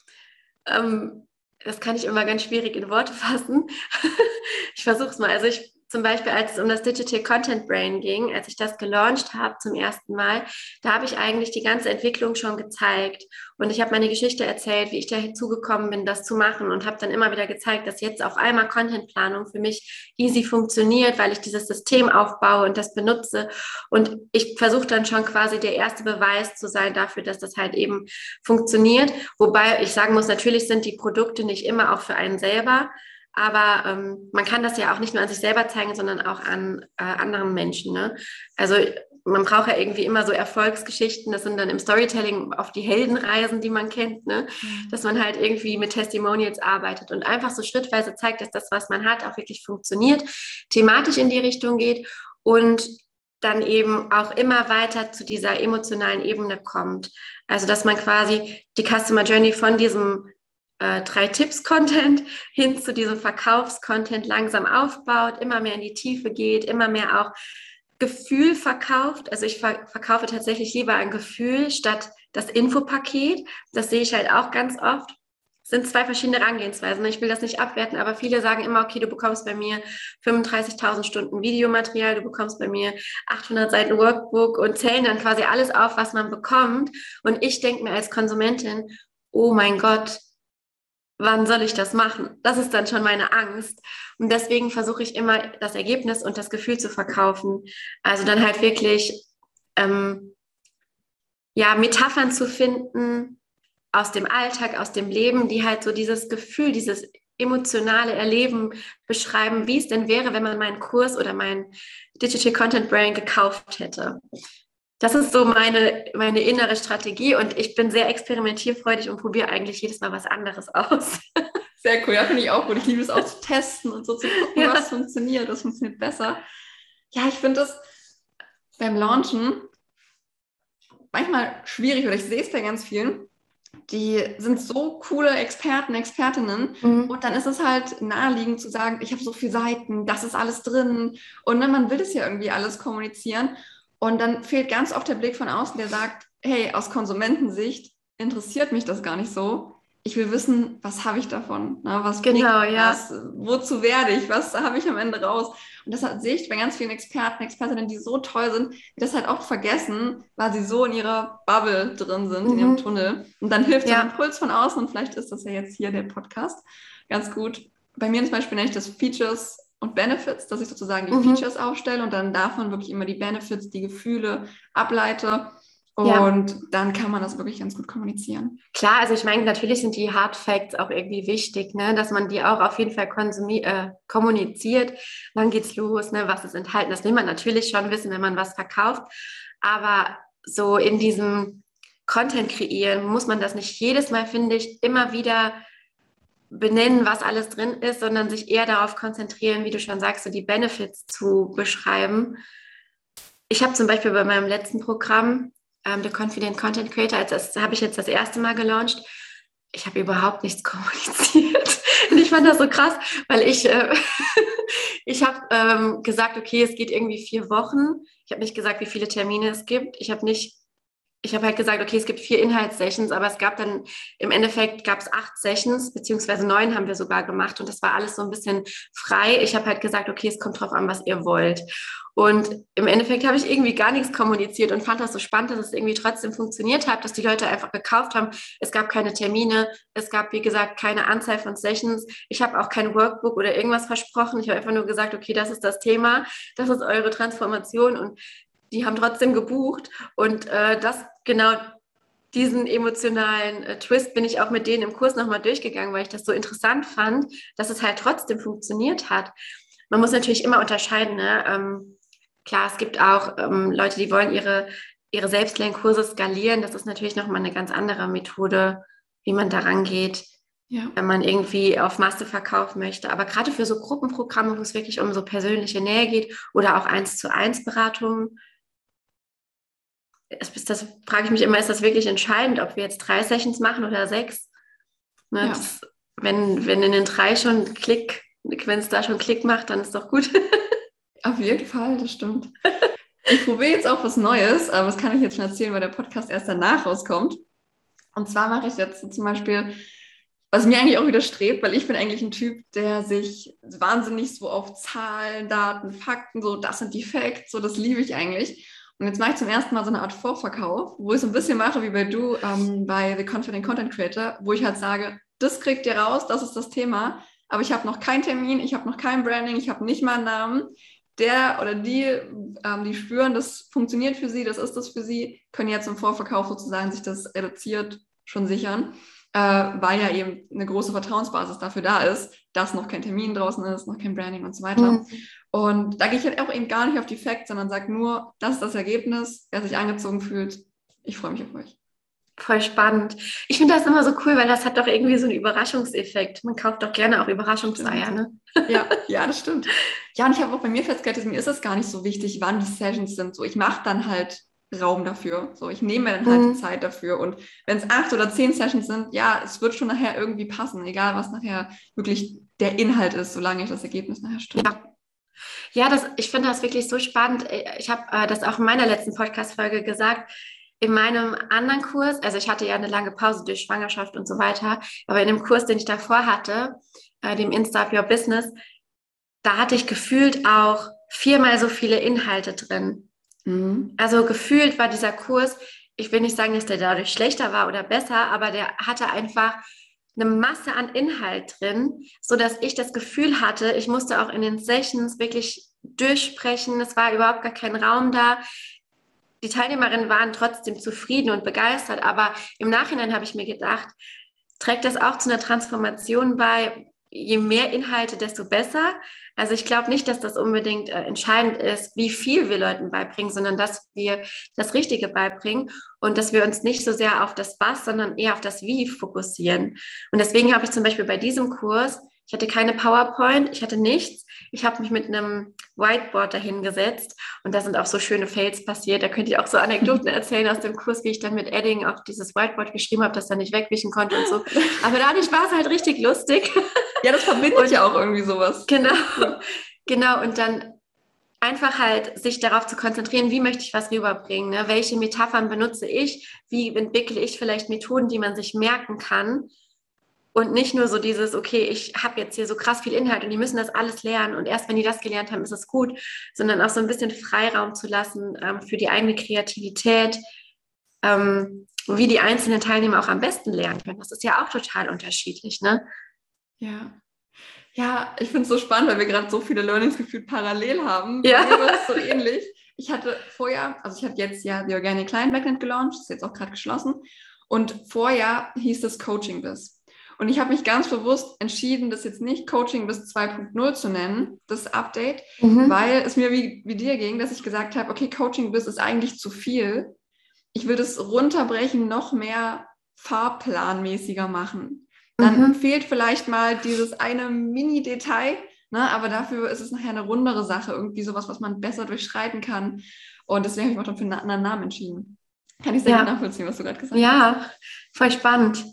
Ähm, Das kann ich immer ganz schwierig in Worte fassen. Ich versuche es mal. Also ich zum Beispiel, als es um das Digital Content Brain ging, als ich das gelauncht habe zum ersten Mal, da habe ich eigentlich die ganze Entwicklung schon gezeigt. Und ich habe meine Geschichte erzählt, wie ich dazu gekommen bin, das zu machen und habe dann immer wieder gezeigt, dass jetzt auf einmal Contentplanung für mich easy funktioniert, weil ich dieses System aufbaue und das benutze. Und ich versuche dann schon quasi der erste Beweis zu sein dafür, dass das halt eben funktioniert. Wobei ich sagen muss, natürlich sind die Produkte nicht immer auch für einen selber. Aber ähm, man kann das ja auch nicht nur an sich selber zeigen, sondern auch an äh, anderen Menschen. Ne? Also man braucht ja irgendwie immer so Erfolgsgeschichten. Das sind dann im Storytelling oft die Heldenreisen, die man kennt, ne? Mhm. Dass man halt irgendwie mit Testimonials arbeitet und einfach so schrittweise zeigt, dass das, was man hat, auch wirklich funktioniert, thematisch in die Richtung geht und dann eben auch immer weiter zu dieser emotionalen Ebene kommt. Also dass man quasi die Customer Journey von diesem äh, drei Tipps-Content hin zu diesem Verkaufs-Content langsam aufbaut, immer mehr in die Tiefe geht, immer mehr auch Gefühl verkauft. Also ich ver- verkaufe tatsächlich lieber ein Gefühl statt das Infopaket. Das sehe ich halt auch ganz oft. Es sind zwei verschiedene Herangehensweisen. Ich will das nicht abwerten, aber viele sagen immer, okay, du bekommst bei mir fünfunddreißigtausend Stunden Videomaterial, du bekommst bei mir achthundert Seiten Workbook und zählen dann quasi alles auf, was man bekommt. Und ich denke mir als Konsumentin, oh mein Gott, wann soll ich das machen? Das ist dann schon meine Angst. Und deswegen versuche ich immer, das Ergebnis und das Gefühl zu verkaufen. Also dann halt wirklich, ähm, ja, Metaphern zu finden aus dem Alltag, aus dem Leben, die halt so dieses Gefühl, dieses emotionale Erleben beschreiben, wie es denn wäre, wenn man meinen Kurs oder mein Digital Content Brain gekauft hätte. Das ist so meine, meine innere Strategie und ich bin sehr experimentierfreudig und probiere eigentlich jedes Mal was anderes aus. Sehr cool, ja, finde ich auch gut. Ich liebe es auch zu testen und so zu gucken, Ja. was funktioniert, was funktioniert besser. Ja, ich finde das beim Launchen manchmal schwierig, oder ich sehe es bei ganz vielen, die sind so coole Experten, Expertinnen Mhm. und dann ist es halt naheliegend zu sagen, ich habe so viele Seiten, das ist alles drin und ne, man will das ja irgendwie alles kommunizieren und dann fehlt ganz oft der Blick von außen, der sagt, hey, aus Konsumentensicht interessiert mich das gar nicht so. Ich will wissen, was habe ich davon? Ne? Was bringt Genau, mir ja. das? Wozu werde ich? Was habe ich am Ende raus? Und das sehe ich bei ganz vielen Experten, Expertinnen, die so toll sind, die das halt auch vergessen, weil sie so in ihrer Bubble drin sind, in ihrem Mhm. Tunnel. Und dann hilft so ein Ja. Impuls von außen und vielleicht ist das ja jetzt hier der Podcast ganz gut. Bei mir zum Beispiel nenne ich das Features und Benefits, dass ich sozusagen die Mhm. Features aufstelle und dann davon wirklich immer die Benefits, die Gefühle ableite. Ja. Und dann kann man das wirklich ganz gut kommunizieren. Klar, also ich meine, natürlich sind die Hard Facts auch irgendwie wichtig, ne? Dass man die auch auf jeden Fall konsumi- äh, kommuniziert. Wann geht's los, ne? Was ist enthalten? Das will man natürlich schon wissen, wenn man was verkauft. Aber so in diesem Content kreieren muss man das nicht jedes Mal, finde ich, immer wieder benennen, was alles drin ist, sondern sich eher darauf konzentrieren, wie du schon sagst, so die Benefits zu beschreiben. Ich habe zum Beispiel bei meinem letzten Programm, ähm, The Confident Content Creator, als das habe ich jetzt das erste Mal gelauncht. Ich habe überhaupt nichts kommuniziert. Und ich fand das so krass, weil ich, äh, ich habe ähm, gesagt, okay, es geht irgendwie vier Wochen. Ich habe nicht gesagt, wie viele Termine es gibt. Ich habe nicht ich habe halt gesagt, okay, es gibt vier Inhaltssessions, aber es gab dann, im Endeffekt gab es acht Sessions, beziehungsweise neun haben wir sogar gemacht und das war alles so ein bisschen frei. Ich habe halt gesagt, okay, es kommt drauf an, was ihr wollt. Und im Endeffekt habe ich irgendwie gar nichts kommuniziert und fand das so spannend, dass es irgendwie trotzdem funktioniert hat, dass die Leute einfach gekauft haben. Es gab keine Termine, es gab, wie gesagt, keine Anzahl von Sessions. Ich habe auch kein Workbook oder irgendwas versprochen. Ich habe einfach nur gesagt, okay, das ist das Thema, das ist eure Transformation und die haben trotzdem gebucht und äh, das genau diesen emotionalen äh, Twist bin ich auch mit denen im Kurs nochmal durchgegangen, weil ich das so interessant fand, dass es halt trotzdem funktioniert hat. Man muss natürlich immer unterscheiden, ne? Ähm, klar, es gibt auch ähm, Leute, die wollen ihre, ihre Selbstlernkurse skalieren. Das ist natürlich nochmal eine ganz andere Methode, wie man daran geht, ja. Wenn man irgendwie auf Masse verkaufen möchte. Aber gerade für so Gruppenprogramme, wo es wirklich um so persönliche Nähe geht oder auch eins zu eins Beratungen, das, das frage ich mich immer, ist das wirklich entscheidend, ob wir jetzt drei Sessions machen oder sechs? Ne, ja. das, wenn, wenn in den drei schon Klick, wenn es da schon Klick macht, dann ist doch gut. Auf jeden Fall, das stimmt. Ich probiere jetzt auch was Neues, aber das kann ich jetzt schon erzählen, weil der Podcast erst danach rauskommt. Und zwar mache ich jetzt zum Beispiel, was mir eigentlich auch widerstrebt, weil ich bin eigentlich ein Typ, der sich wahnsinnig so auf Zahlen, Daten, Fakten, so das sind die Facts, so das liebe ich eigentlich. Und jetzt mache ich zum ersten Mal so eine Art Vorverkauf, wo ich so ein bisschen mache wie bei du ähm, bei The Confident Content Creator, wo ich halt sage, das kriegt ihr raus, das ist das Thema, aber ich habe noch keinen Termin, ich habe noch kein Branding, ich habe nicht mal einen Namen. Der oder die, ähm, die spüren, das funktioniert für sie, das ist das für sie, können jetzt im Vorverkauf sozusagen sich das reduziert schon sichern, äh, weil ja eben eine große Vertrauensbasis dafür da ist, dass noch kein Termin draußen ist, noch kein Branding und so weiter. Mhm. Und da gehe ich halt auch eben gar nicht auf die Facts, sondern sage nur, das ist das Ergebnis, wer sich angezogen fühlt. Ich freue mich auf euch. Voll spannend. Ich finde das immer so cool, weil das hat doch irgendwie so einen Überraschungseffekt. Man kauft doch gerne auch Überraschungseier, ne? Ja, ja, das stimmt. Ja, und ich habe auch bei mir festgestellt, mir ist es gar nicht so wichtig, wann die Sessions sind. So, ich mache dann halt Raum dafür. So, ich nehme mir dann halt mhm. die Zeit dafür. Und wenn es acht oder zehn Sessions sind, ja, es wird schon nachher irgendwie passen, egal was nachher wirklich der Inhalt ist, solange ich das Ergebnis nachher stimmt. Ja. Ja, das, ich finde das wirklich so spannend. Ich habe äh, das auch in meiner letzten Podcast-Folge gesagt. In meinem anderen Kurs, also ich hatte ja eine lange Pause durch Schwangerschaft und so weiter, aber in dem Kurs, den ich davor hatte, äh, dem Insta of Your Business, da hatte ich gefühlt auch viermal so viele Inhalte drin. Mhm. Also gefühlt war dieser Kurs, ich will nicht sagen, dass der dadurch schlechter war oder besser, aber der hatte einfach eine Masse an Inhalt drin, sodass ich das Gefühl hatte, ich musste auch in den Sessions wirklich durchsprechen. Es war überhaupt gar kein Raum da. Die Teilnehmerinnen waren trotzdem zufrieden und begeistert, aber im Nachhinein habe ich mir gedacht, trägt das auch zu einer Transformation bei? Je mehr Inhalte, desto besser. Also ich glaube nicht, dass das unbedingt äh, entscheidend ist, wie viel wir Leuten beibringen, sondern dass wir das Richtige beibringen und dass wir uns nicht so sehr auf das Was, sondern eher auf das Wie fokussieren. Und deswegen habe ich zum Beispiel bei diesem Kurs, ich hatte keine PowerPoint, ich hatte nichts. Ich habe mich mit einem Whiteboard dahingesetzt und da sind auch so schöne Fails passiert. Da könnt ihr auch so Anekdoten erzählen aus dem Kurs, wie ich dann mit Edding auf dieses Whiteboard geschrieben habe, das dann nicht wegwischen konnte und so. Aber dadurch war es halt richtig lustig. Ja, das verbindet und, ja auch irgendwie sowas. Genau, genau. Und dann einfach halt sich darauf zu konzentrieren, wie möchte ich was rüberbringen, ne? Welche Metaphern benutze ich, wie entwickle ich vielleicht Methoden, die man sich merken kann. Und nicht nur so dieses, okay, ich habe jetzt hier so krass viel Inhalt und die müssen das alles lernen und erst wenn die das gelernt haben, ist es gut, sondern auch so ein bisschen Freiraum zu lassen ähm, für die eigene Kreativität, ähm, wie die einzelnen Teilnehmer auch am besten lernen können. Das ist ja auch total unterschiedlich, ne? Ja. Ja, ich finde es so spannend, weil wir gerade so viele Learnings gefühlt parallel haben. Ja. Bei mir war es so ähnlich. Ich hatte vorher, also ich habe jetzt ja The Organic Client Magnet gelauncht, ist jetzt auch gerade geschlossen. Und vorher hieß es Coaching Biz. Und ich habe mich ganz bewusst entschieden, das jetzt nicht Coaching Biz zwei Punkt null zu nennen, das Update, mhm. weil es mir wie, wie dir ging, dass ich gesagt habe, okay, Coaching Biz ist eigentlich zu viel. Ich will das runterbrechen, noch mehr fahrplanmäßiger machen. Dann mhm. fehlt vielleicht mal dieses eine Mini-Detail, ne, aber dafür ist es nachher eine rundere Sache, irgendwie sowas, was man besser durchschreiten kann. Und deswegen habe ich mich auch dann für einen anderen Namen entschieden. Kann ich sehr ja. gut nachvollziehen, was du gerade gesagt ja, hast. Ja, voll spannend.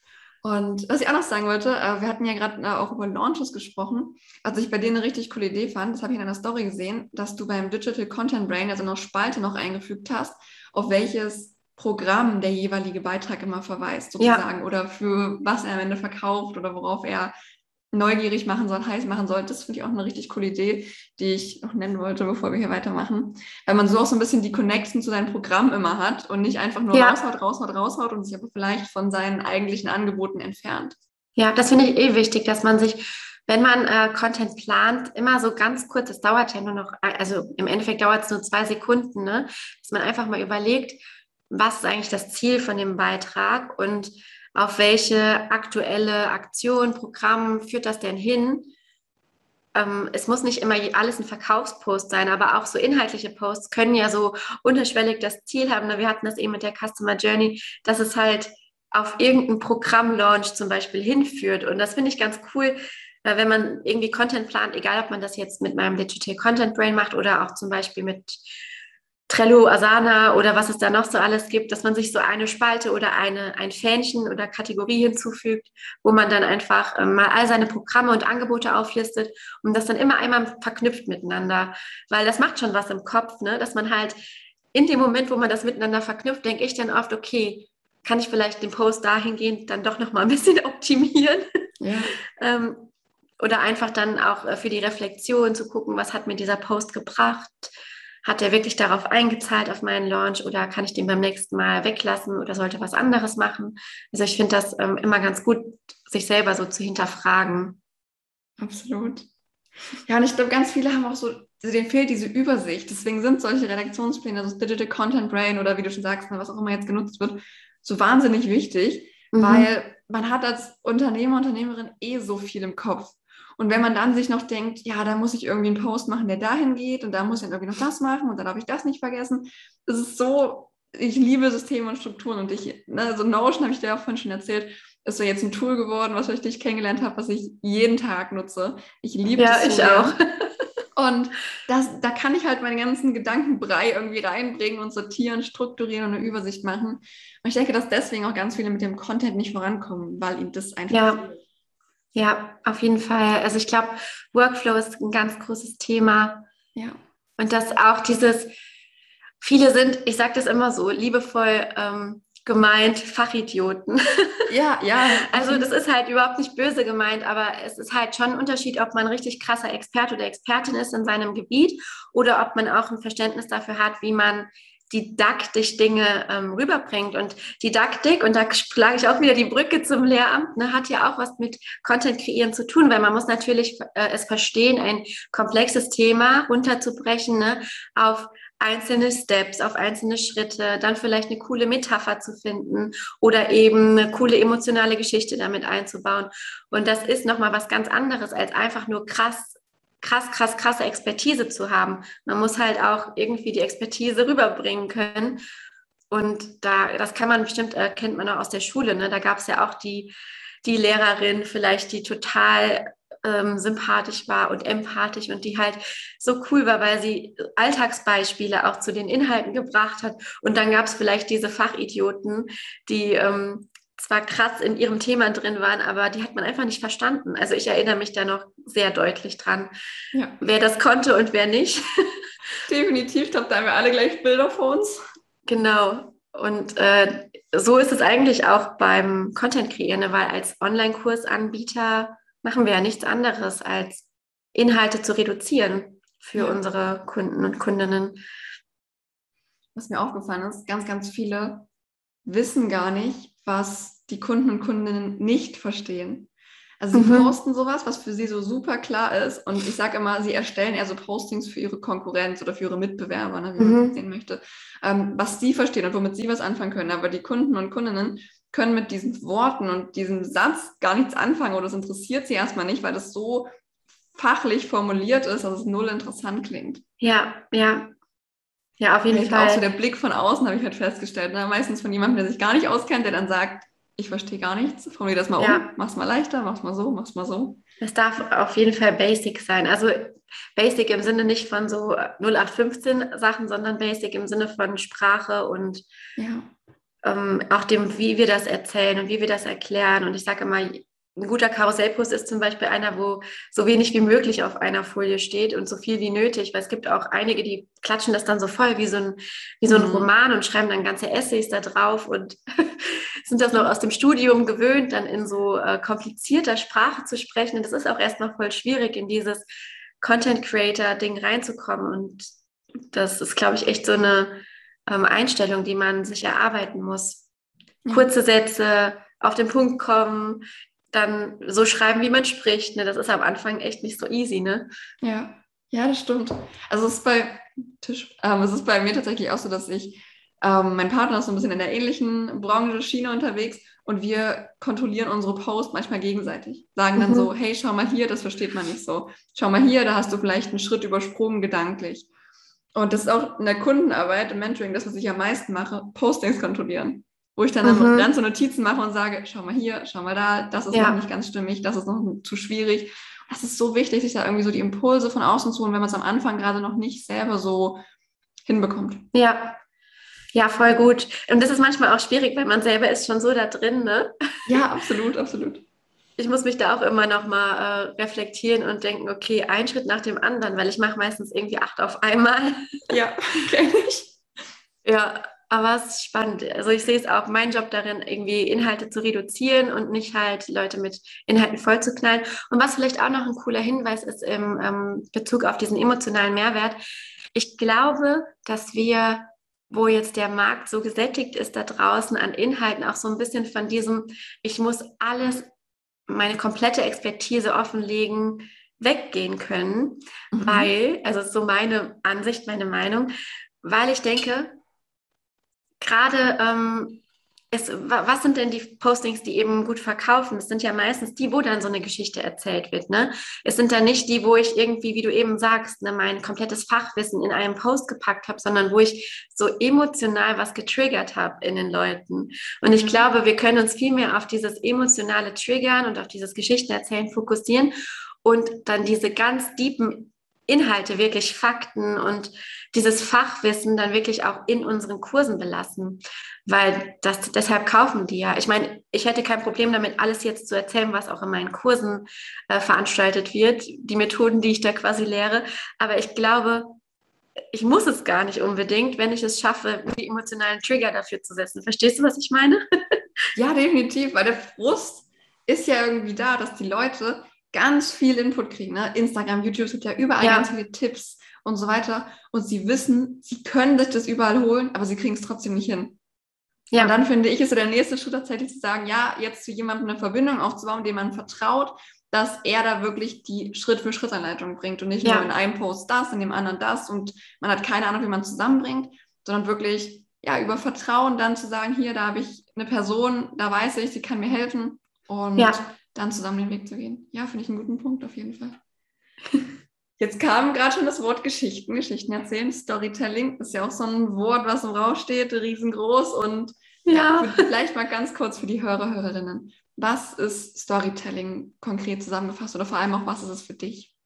Und was ich auch noch sagen wollte, wir hatten ja gerade auch über Launches gesprochen. Was ich bei denen eine richtig coole Idee fand, das habe ich in einer Story gesehen, dass du beim Digital Content Brain also noch Spalte noch eingefügt hast, auf welches Programm der jeweilige Beitrag immer verweist, sozusagen, ja. Oder für was er am Ende verkauft oder worauf er neugierig machen soll, heiß machen soll. Das finde ich auch eine richtig coole Idee, die ich noch nennen wollte, bevor wir hier weitermachen. Weil man so auch so ein bisschen die Connection zu seinem Programm immer hat und nicht einfach nur ja. raushaut, raushaut, raushaut und sich aber vielleicht von seinen eigentlichen Angeboten entfernt. Ja, das finde ich eh wichtig, dass man sich, wenn man äh, Content plant, immer so ganz kurz, es dauert ja nur noch, also im Endeffekt dauert es nur zwei Sekunden, ne? Dass man einfach mal überlegt, was ist eigentlich das Ziel von dem Beitrag und auf welche aktuelle Aktion, Programm führt das denn hin? Ähm, es muss nicht immer alles ein Verkaufspost sein, aber auch so inhaltliche Posts können ja so unterschwellig das Ziel haben. Wir hatten das eben mit der Customer Journey, dass es halt auf irgendeinen Programmlaunch zum Beispiel hinführt. Und das finde ich ganz cool, wenn man irgendwie Content plant, egal ob man das jetzt mit meinem Digital Content Brain macht oder auch zum Beispiel mit Trello, Asana oder was es da noch so alles gibt, dass man sich so eine Spalte oder eine, ein Fähnchen oder Kategorie hinzufügt, wo man dann einfach ähm, mal all seine Programme und Angebote auflistet und das dann immer einmal verknüpft miteinander, weil das macht schon was im Kopf, ne? Dass man halt in dem Moment, wo man das miteinander verknüpft, denke ich dann oft, okay, kann ich vielleicht den Post dahingehend dann doch nochmal ein bisschen optimieren? Ja. ähm, oder einfach dann auch für die Reflexion zu gucken, was hat mir dieser Post gebracht? Hat er wirklich darauf eingezahlt, auf meinen Launch, oder kann ich den beim nächsten Mal weglassen oder sollte was anderes machen? Also ich finde das ähm, immer ganz gut, sich selber so zu hinterfragen. Absolut. Ja, und ich glaube, ganz viele haben auch so, denen fehlt diese Übersicht. Deswegen sind solche Redaktionspläne, also das Digital Content Brain oder wie du schon sagst, was auch immer jetzt genutzt wird, so wahnsinnig wichtig, mhm. weil man hat als Unternehmer, Unternehmerin eh so viel im Kopf. Und wenn man dann sich noch denkt, ja, da muss ich irgendwie einen Post machen, der dahin geht und da muss ich dann irgendwie noch das machen und dann darf ich das nicht vergessen. Es ist so, ich liebe Systeme und Strukturen und ich, ne, so Notion, habe ich dir auch vorhin schon erzählt, ist so jetzt ein Tool geworden, was ich dich kennengelernt habe, was ich jeden Tag nutze. Ich liebe ja, das so. Ja, ich auch. Und das, da kann ich halt meine ganzen Gedankenbrei irgendwie reinbringen und sortieren, strukturieren und eine Übersicht machen. Und ich denke, dass deswegen auch ganz viele mit dem Content nicht vorankommen, weil ihnen das einfach ja. fehlt. Ja, auf jeden Fall. Also ich glaube, Workflow ist ein ganz großes Thema. Ja. Und dass auch dieses, viele sind, ich sage das immer so, liebevoll ähm, gemeint, Fachidioten. Ja, ja. Also das ist halt überhaupt nicht böse gemeint, aber es ist halt schon ein Unterschied, ob man ein richtig krasser Experte oder Expertin ist in seinem Gebiet oder ob man auch ein Verständnis dafür hat, wie man didaktisch Dinge ähm, rüberbringt. Und Didaktik, und da schlage ich auch wieder die Brücke zum Lehramt, ne, hat ja auch was mit Content kreieren zu tun, weil man muss natürlich äh, es verstehen, ein komplexes Thema runterzubrechen, ne, auf einzelne Steps, auf einzelne Schritte, dann vielleicht eine coole Metapher zu finden oder eben eine coole emotionale Geschichte damit einzubauen. Und das ist nochmal was ganz anderes, als einfach nur krass krass, krass, krasse Expertise zu haben. Man muss halt auch irgendwie die Expertise rüberbringen können. Und da, das kann man bestimmt, äh, kennt man auch aus der Schule, ne? Da gab es ja auch die, die Lehrerin vielleicht, die total ähm, sympathisch war und empathisch und die halt so cool war, weil sie Alltagsbeispiele auch zu den Inhalten gebracht hat. Und dann gab es vielleicht diese Fachidioten, die ähm, zwar krass in ihrem Thema drin waren, aber die hat man einfach nicht verstanden. Also ich erinnere mich da noch sehr deutlich dran, ja. wer das konnte und wer nicht. Definitiv, ich glaube, da haben wir alle gleich Bilder vor uns. Genau. Und äh, so ist es eigentlich auch beim Content kreieren, weil als Online-Kursanbieter machen wir ja nichts anderes, als Inhalte zu reduzieren für ja. unsere Kunden und Kundinnen. Was mir aufgefallen ist, ganz, ganz viele wissen gar nicht, was die Kunden und Kundinnen nicht verstehen. Also sie mhm. posten sowas, was für sie so super klar ist. Und ich sage immer, sie erstellen eher so Postings für ihre Konkurrenz oder für ihre Mitbewerber, ne, wie mhm. man das sehen möchte, ähm, was sie verstehen und womit sie was anfangen können. Aber die Kunden und Kundinnen können mit diesen Worten und diesem Satz gar nichts anfangen oder es interessiert sie erstmal nicht, weil das so fachlich formuliert ist, dass es null interessant klingt. Ja, ja. Ja, auf jeden Vielleicht Fall. Auch so der Blick von außen habe ich halt festgestellt. Ne? Meistens von jemandem, der sich gar nicht auskennt, der dann sagt, ich verstehe gar nichts, formulier das mal ja. um, mach's mal leichter, mach's mal so, mach's mal so. Es darf auf jeden Fall basic sein. Also basic im Sinne nicht von so null acht fünfzehn Sachen, sondern basic im Sinne von Sprache und ja. ähm, auch dem, wie wir das erzählen und wie wir das erklären. Und ich sage immer, ein guter Karussellpost ist zum Beispiel einer, wo so wenig wie möglich auf einer Folie steht und so viel wie nötig, weil es gibt auch einige, die klatschen das dann so voll wie so ein, wie so ein Mhm. Roman und schreiben dann ganze Essays da drauf und sind das noch aus dem Studium gewöhnt, dann in so äh, komplizierter Sprache zu sprechen. Und das ist auch erstmal voll schwierig, in dieses Content-Creator-Ding reinzukommen. Und das ist, glaube ich, echt so eine ähm, Einstellung, die man sich erarbeiten muss. Ja. Kurze Sätze, auf den Punkt kommen, dann so schreiben, wie man spricht. Ne? Das ist am Anfang echt nicht so easy, ne? Ja, ja, das stimmt. Also es ist bei Tisch, ähm, es ist bei mir tatsächlich auch so, dass ich, ähm, mein Partner ist so ein bisschen in der ähnlichen Branche, Schiene unterwegs und wir kontrollieren unsere Posts manchmal gegenseitig. Sagen dann so, Mhm. hey, schau mal hier, das versteht man nicht so. Schau mal hier, da hast du vielleicht einen Schritt übersprungen gedanklich. Und das ist auch in der Kundenarbeit, im Mentoring, das, was ich am meisten mache, Postings kontrollieren. Wo ich dann am Mhm. Rand so Notizen mache und sage, schau mal hier, schau mal da, das ist noch Ja. nicht ganz stimmig, das ist noch zu schwierig. Das ist so wichtig, sich da irgendwie so die Impulse von außen zu holen, wenn man es am Anfang gerade noch nicht selber so hinbekommt. Ja. Ja, voll gut. Und das ist manchmal auch schwierig, weil man selber ist schon so da drin, ne? Ja, absolut, absolut. Ich muss mich da auch immer noch mal äh, reflektieren und denken, okay, ein Schritt nach dem anderen, weil ich mache meistens irgendwie acht auf einmal. Ja, kenne ich. Ja, aber es ist spannend. Also ich sehe es auch, mein Job darin, irgendwie Inhalte zu reduzieren und nicht halt Leute mit Inhalten vollzuknallen. Und was vielleicht auch noch ein cooler Hinweis ist im ähm, Bezug auf diesen emotionalen Mehrwert. Ich glaube, dass wir, wo jetzt der Markt so gesättigt ist da draußen an Inhalten, auch so ein bisschen von diesem, ich muss alles, meine komplette Expertise offenlegen, weggehen können, Mhm. weil, also es ist so meine Ansicht, meine Meinung, weil ich denke, gerade, ähm, es, was sind denn die Postings, die eben gut verkaufen? Es sind ja meistens die, wo dann so eine Geschichte erzählt wird, ne? Es sind dann nicht die, wo ich irgendwie, wie du eben sagst, ne, mein komplettes Fachwissen in einen Post gepackt habe, sondern wo ich so emotional was getriggert habe in den Leuten. Und ich Mhm. glaube, wir können uns viel mehr auf dieses emotionale Triggern und auf dieses Geschichtenerzählen fokussieren und dann diese ganz deepen Inhalte, wirklich Fakten und dieses Fachwissen dann wirklich auch in unseren Kursen belassen, weil das, deshalb kaufen die ja. Ich meine, ich hätte kein Problem damit, alles jetzt zu erzählen, was auch in meinen Kursen äh, veranstaltet wird, die Methoden, die ich da quasi lehre, aber ich glaube, ich muss es gar nicht unbedingt, wenn ich es schaffe, die emotionalen Trigger dafür zu setzen. Verstehst du, was ich meine? Ja, definitiv, weil der Frust ist ja irgendwie da, dass die Leute ganz viel Input kriegen. Ne? Instagram, YouTube, es gibt ja überall ganz Ja, viele Tipps und so weiter. Und sie wissen, sie können sich das überall holen, aber sie kriegen es trotzdem nicht hin. Und dann ja, finde ich, ist so der nächste Schritt tatsächlich zu sagen, ja, jetzt zu jemandem eine Verbindung aufzubauen, dem man vertraut, dass er da wirklich die Schritt-für-Schritt-Anleitung bringt und nicht nur in ja, einem Post das, in dem anderen das und man hat keine Ahnung, wie man es zusammenbringt, sondern wirklich, ja, über Vertrauen dann zu sagen, hier, da habe ich eine Person, da weiß ich, sie kann mir helfen und ja. dann zusammen den Weg zu gehen. Ja, finde ich einen guten Punkt auf jeden Fall. Jetzt kam gerade schon das Wort Geschichten, Geschichten erzählen, Storytelling ist ja auch so ein Wort, was im Raum steht, riesengroß und ja, Ja. für, vielleicht mal ganz kurz für die Hörer, Hörerinnen. Was ist Storytelling konkret zusammengefasst oder vor allem auch, was ist es für dich?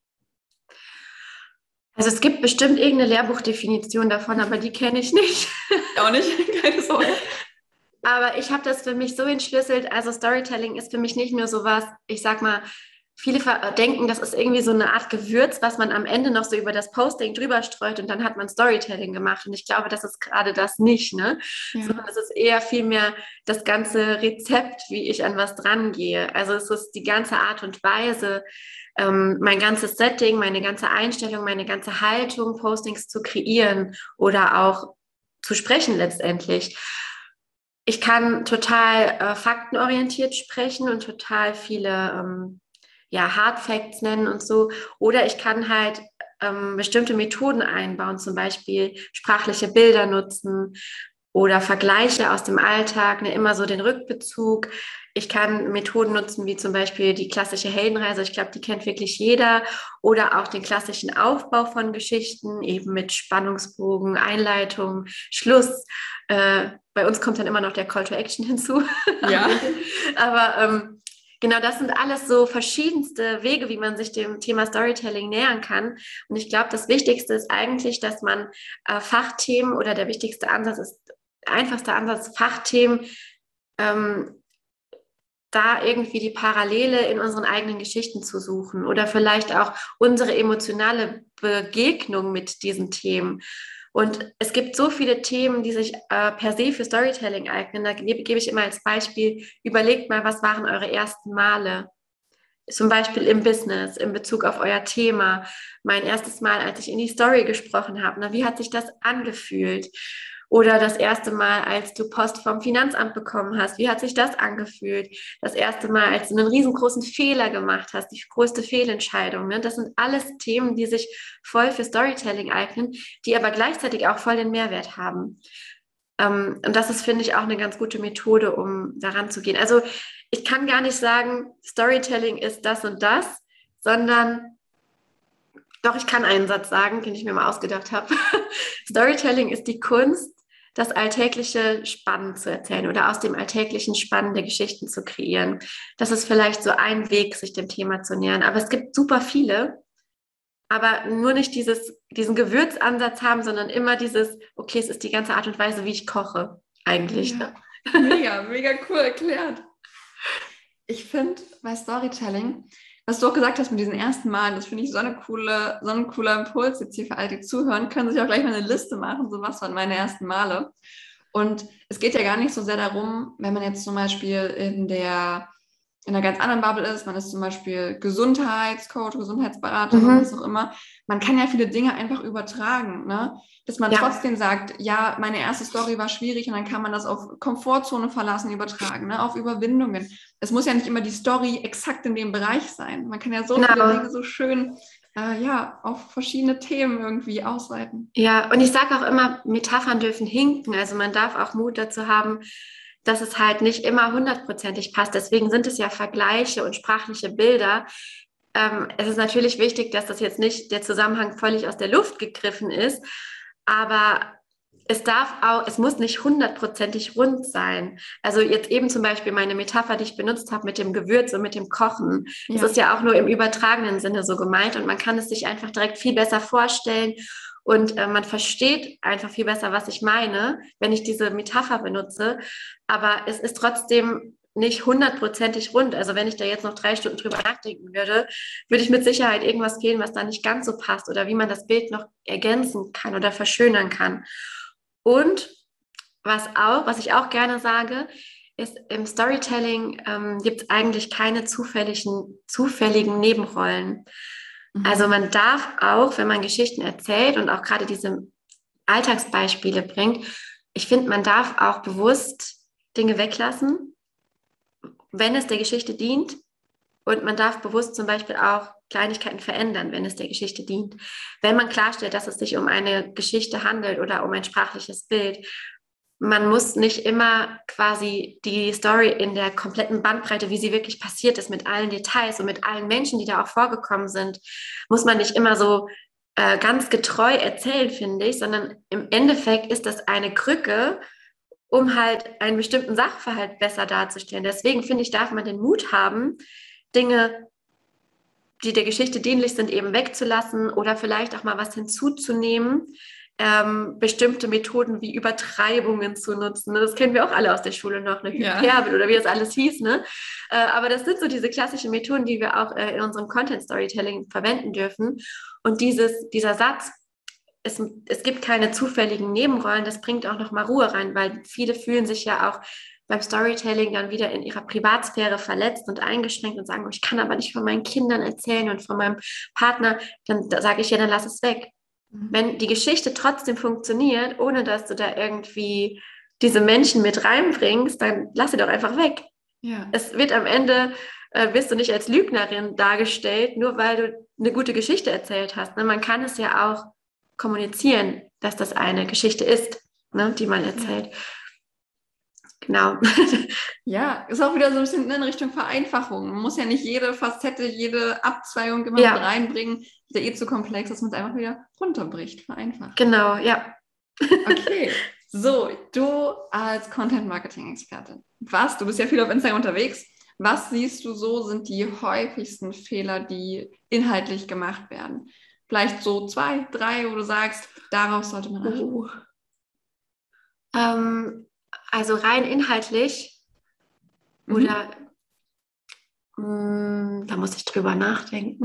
Also es gibt bestimmt irgendeine Lehrbuchdefinition davon, aber die kenne ich nicht. Auch nicht, keine Sorge. Aber ich habe das für mich so entschlüsselt. Also Storytelling ist für mich nicht nur sowas, ich sag mal, viele denken, das ist irgendwie so eine Art Gewürz, was man am Ende noch so über das Posting drüber streut und dann hat man Storytelling gemacht. Und ich glaube, das ist gerade das nicht, ne? Sondern Ja. es ist eher vielmehr das ganze Rezept, wie ich an was drangehe. Also es ist die ganze Art und Weise, ähm, mein ganzes Setting, meine ganze Einstellung, meine ganze Haltung, Postings zu kreieren oder auch zu sprechen letztendlich. Ich kann total äh, faktenorientiert sprechen und total viele ähm, ja, Hard Facts nennen und so. Oder ich kann halt ähm, bestimmte Methoden einbauen, zum Beispiel sprachliche Bilder nutzen oder Vergleiche aus dem Alltag, ne, immer so den Rückbezug. Ich kann Methoden nutzen, wie zum Beispiel die klassische Heldenreise. Ich glaube, die kennt wirklich jeder. Oder auch den klassischen Aufbau von Geschichten, eben mit Spannungsbogen, Einleitung, Schluss. Äh, bei uns kommt dann immer noch der Call to Action hinzu am Ja. Ende. Aber ähm, genau, das sind alles so verschiedenste Wege, wie man sich dem Thema Storytelling nähern kann. Und ich glaube, das Wichtigste ist eigentlich, dass man äh, Fachthemen oder der wichtigste Ansatz ist, einfachster Ansatz, Fachthemen ähm, da irgendwie die Parallele in unseren eigenen Geschichten zu suchen oder vielleicht auch unsere emotionale Begegnung mit diesen Themen. Und es gibt so viele Themen, die sich äh, per se für Storytelling eignen. Da gebe, gebe ich immer als Beispiel, überlegt mal, was waren eure ersten Male? Zum Beispiel im Business, in Bezug auf euer Thema. Mein erstes Mal, als ich in die Story gesprochen habe, na, wie hat sich das angefühlt? Oder das erste Mal, als du Post vom Finanzamt bekommen hast, wie hat sich das angefühlt? Das erste Mal, als du einen riesengroßen Fehler gemacht hast, die größte Fehlentscheidung. Ne? Das sind alles Themen, die sich voll für Storytelling eignen, die aber gleichzeitig auch voll den Mehrwert haben. Um, und das ist, finde ich, auch eine ganz gute Methode, um daran zu gehen. Also ich kann gar nicht sagen, Storytelling ist das und das, sondern doch, ich kann einen Satz sagen, den ich mir mal ausgedacht habe. Storytelling ist die Kunst, das Alltägliche spannend zu erzählen oder aus dem Alltäglichen spannende Geschichten zu kreieren. Das ist vielleicht so ein Weg, sich dem Thema zu nähern. Aber es gibt super viele, aber nur nicht dieses, diesen Gewürzansatz haben, sondern immer dieses, okay, es ist die ganze Art und Weise, wie ich koche, eigentlich. Ja, mega, mega cool erklärt. Ich finde bei Storytelling, was du auch gesagt hast mit diesen ersten Malen, das finde ich so, eine coole, so ein cooler Impuls jetzt hier für alle, die zuhören, können sich auch gleich mal eine Liste machen, so was waren meine ersten Male. Und es geht ja gar nicht so sehr darum, wenn man jetzt zum Beispiel in der in einer ganz anderen Bubble ist, man ist zum Beispiel Gesundheitscoach, Gesundheitsberaterin, Mhm. was auch immer. Man kann ja viele Dinge einfach übertragen, ne? Dass man Ja. trotzdem sagt, ja, meine erste Story war schwierig und dann kann man das auf Komfortzone verlassen übertragen, ne? Auf Überwindungen. Es muss ja nicht immer die Story exakt in dem Bereich sein. Man kann ja so Genau. viele Dinge so schön äh, ja, auf verschiedene Themen irgendwie ausweiten. Ja, und ich sage auch immer, Metaphern dürfen hinken. Also man darf auch Mut dazu haben, dass es halt nicht immer hundertprozentig passt. Deswegen sind es ja Vergleiche und sprachliche Bilder. Ähm, es ist natürlich wichtig, dass das jetzt nicht der Zusammenhang völlig aus der Luft gegriffen ist, aber es darf auch, es muss nicht hundertprozentig rund sein. Also jetzt eben zum Beispiel meine Metapher, die ich benutzt habe mit dem Gewürz und mit dem Kochen. Das Ja. ist ja auch nur im übertragenen Sinne so gemeint und man kann es sich einfach direkt viel besser vorstellen und äh, man versteht einfach viel besser, was ich meine, wenn ich diese Metapher benutze. Aber es ist trotzdem nicht hundertprozentig rund. Also wenn ich da jetzt noch drei Stunden drüber nachdenken würde, würde ich mit Sicherheit irgendwas fehlen, was da nicht ganz so passt oder wie man das Bild noch ergänzen kann oder verschönern kann. Und was auch, was ich auch gerne sage, ist, im Storytelling ähm, gibt es eigentlich keine zufälligen, zufälligen Nebenrollen. Mhm. Also man darf auch, wenn man Geschichten erzählt und auch gerade diese Alltagsbeispiele bringt, ich finde, man darf auch bewusst Dinge weglassen, wenn es der Geschichte dient. Und man darf bewusst zum Beispiel auch Kleinigkeiten verändern, wenn es der Geschichte dient. Wenn man klarstellt, dass es sich um eine Geschichte handelt oder um ein sprachliches Bild. Man muss nicht immer quasi die Story in der kompletten Bandbreite, wie sie wirklich passiert ist, mit allen Details und mit allen Menschen, die da auch vorgekommen sind, muss man nicht immer so äh, ganz getreu erzählen, finde ich, sondern im Endeffekt ist das eine Krücke, um halt einen bestimmten Sachverhalt besser darzustellen. Deswegen finde ich, darf man den Mut haben, Dinge, die der Geschichte dienlich sind, eben wegzulassen oder vielleicht auch mal was hinzuzunehmen, ähm, bestimmte Methoden wie Übertreibungen zu nutzen. Das kennen wir auch alle aus der Schule noch, eine Hyperbel ja. oder wie das alles hieß. Ne? Äh, aber das sind so diese klassischen Methoden, die wir auch äh, in unserem Content-Storytelling verwenden dürfen. Und dieses, dieser Satz, es, es gibt keine zufälligen Nebenrollen, das bringt auch nochmal Ruhe rein, weil viele fühlen sich ja auch beim Storytelling dann wieder in ihrer Privatsphäre verletzt und eingeschränkt und sagen, ich kann aber nicht von meinen Kindern erzählen und von meinem Partner, dann da sage ich ja, dann lass es weg. Mhm. Wenn die Geschichte trotzdem funktioniert, ohne dass du da irgendwie diese Menschen mit reinbringst, dann lass sie doch einfach weg. Ja. Es wird am Ende, äh, wirst du nicht als Lügnerin dargestellt, nur weil du eine gute Geschichte erzählt hast. Ne? Man kann es ja auch kommunizieren, dass das eine Geschichte ist, ne, die man erzählt. Ja. Genau. Ja, ist auch wieder so ein bisschen in Richtung Vereinfachung. Man muss ja nicht jede Facette, jede Abzweigung immer ja. mit reinbringen. Ist ja eh zu komplex, dass man es einfach wieder runterbricht, vereinfacht. Genau, ja. Okay, so, du als Content-Marketing-Expertin, was, du bist ja viel auf Instagram unterwegs, was siehst du so, sind die häufigsten Fehler, die inhaltlich gemacht werden? Vielleicht so zwei, drei, wo du sagst, darauf sollte man achten. Uh. Ähm, Also rein inhaltlich mhm. oder Mm, Da muss ich drüber nachdenken.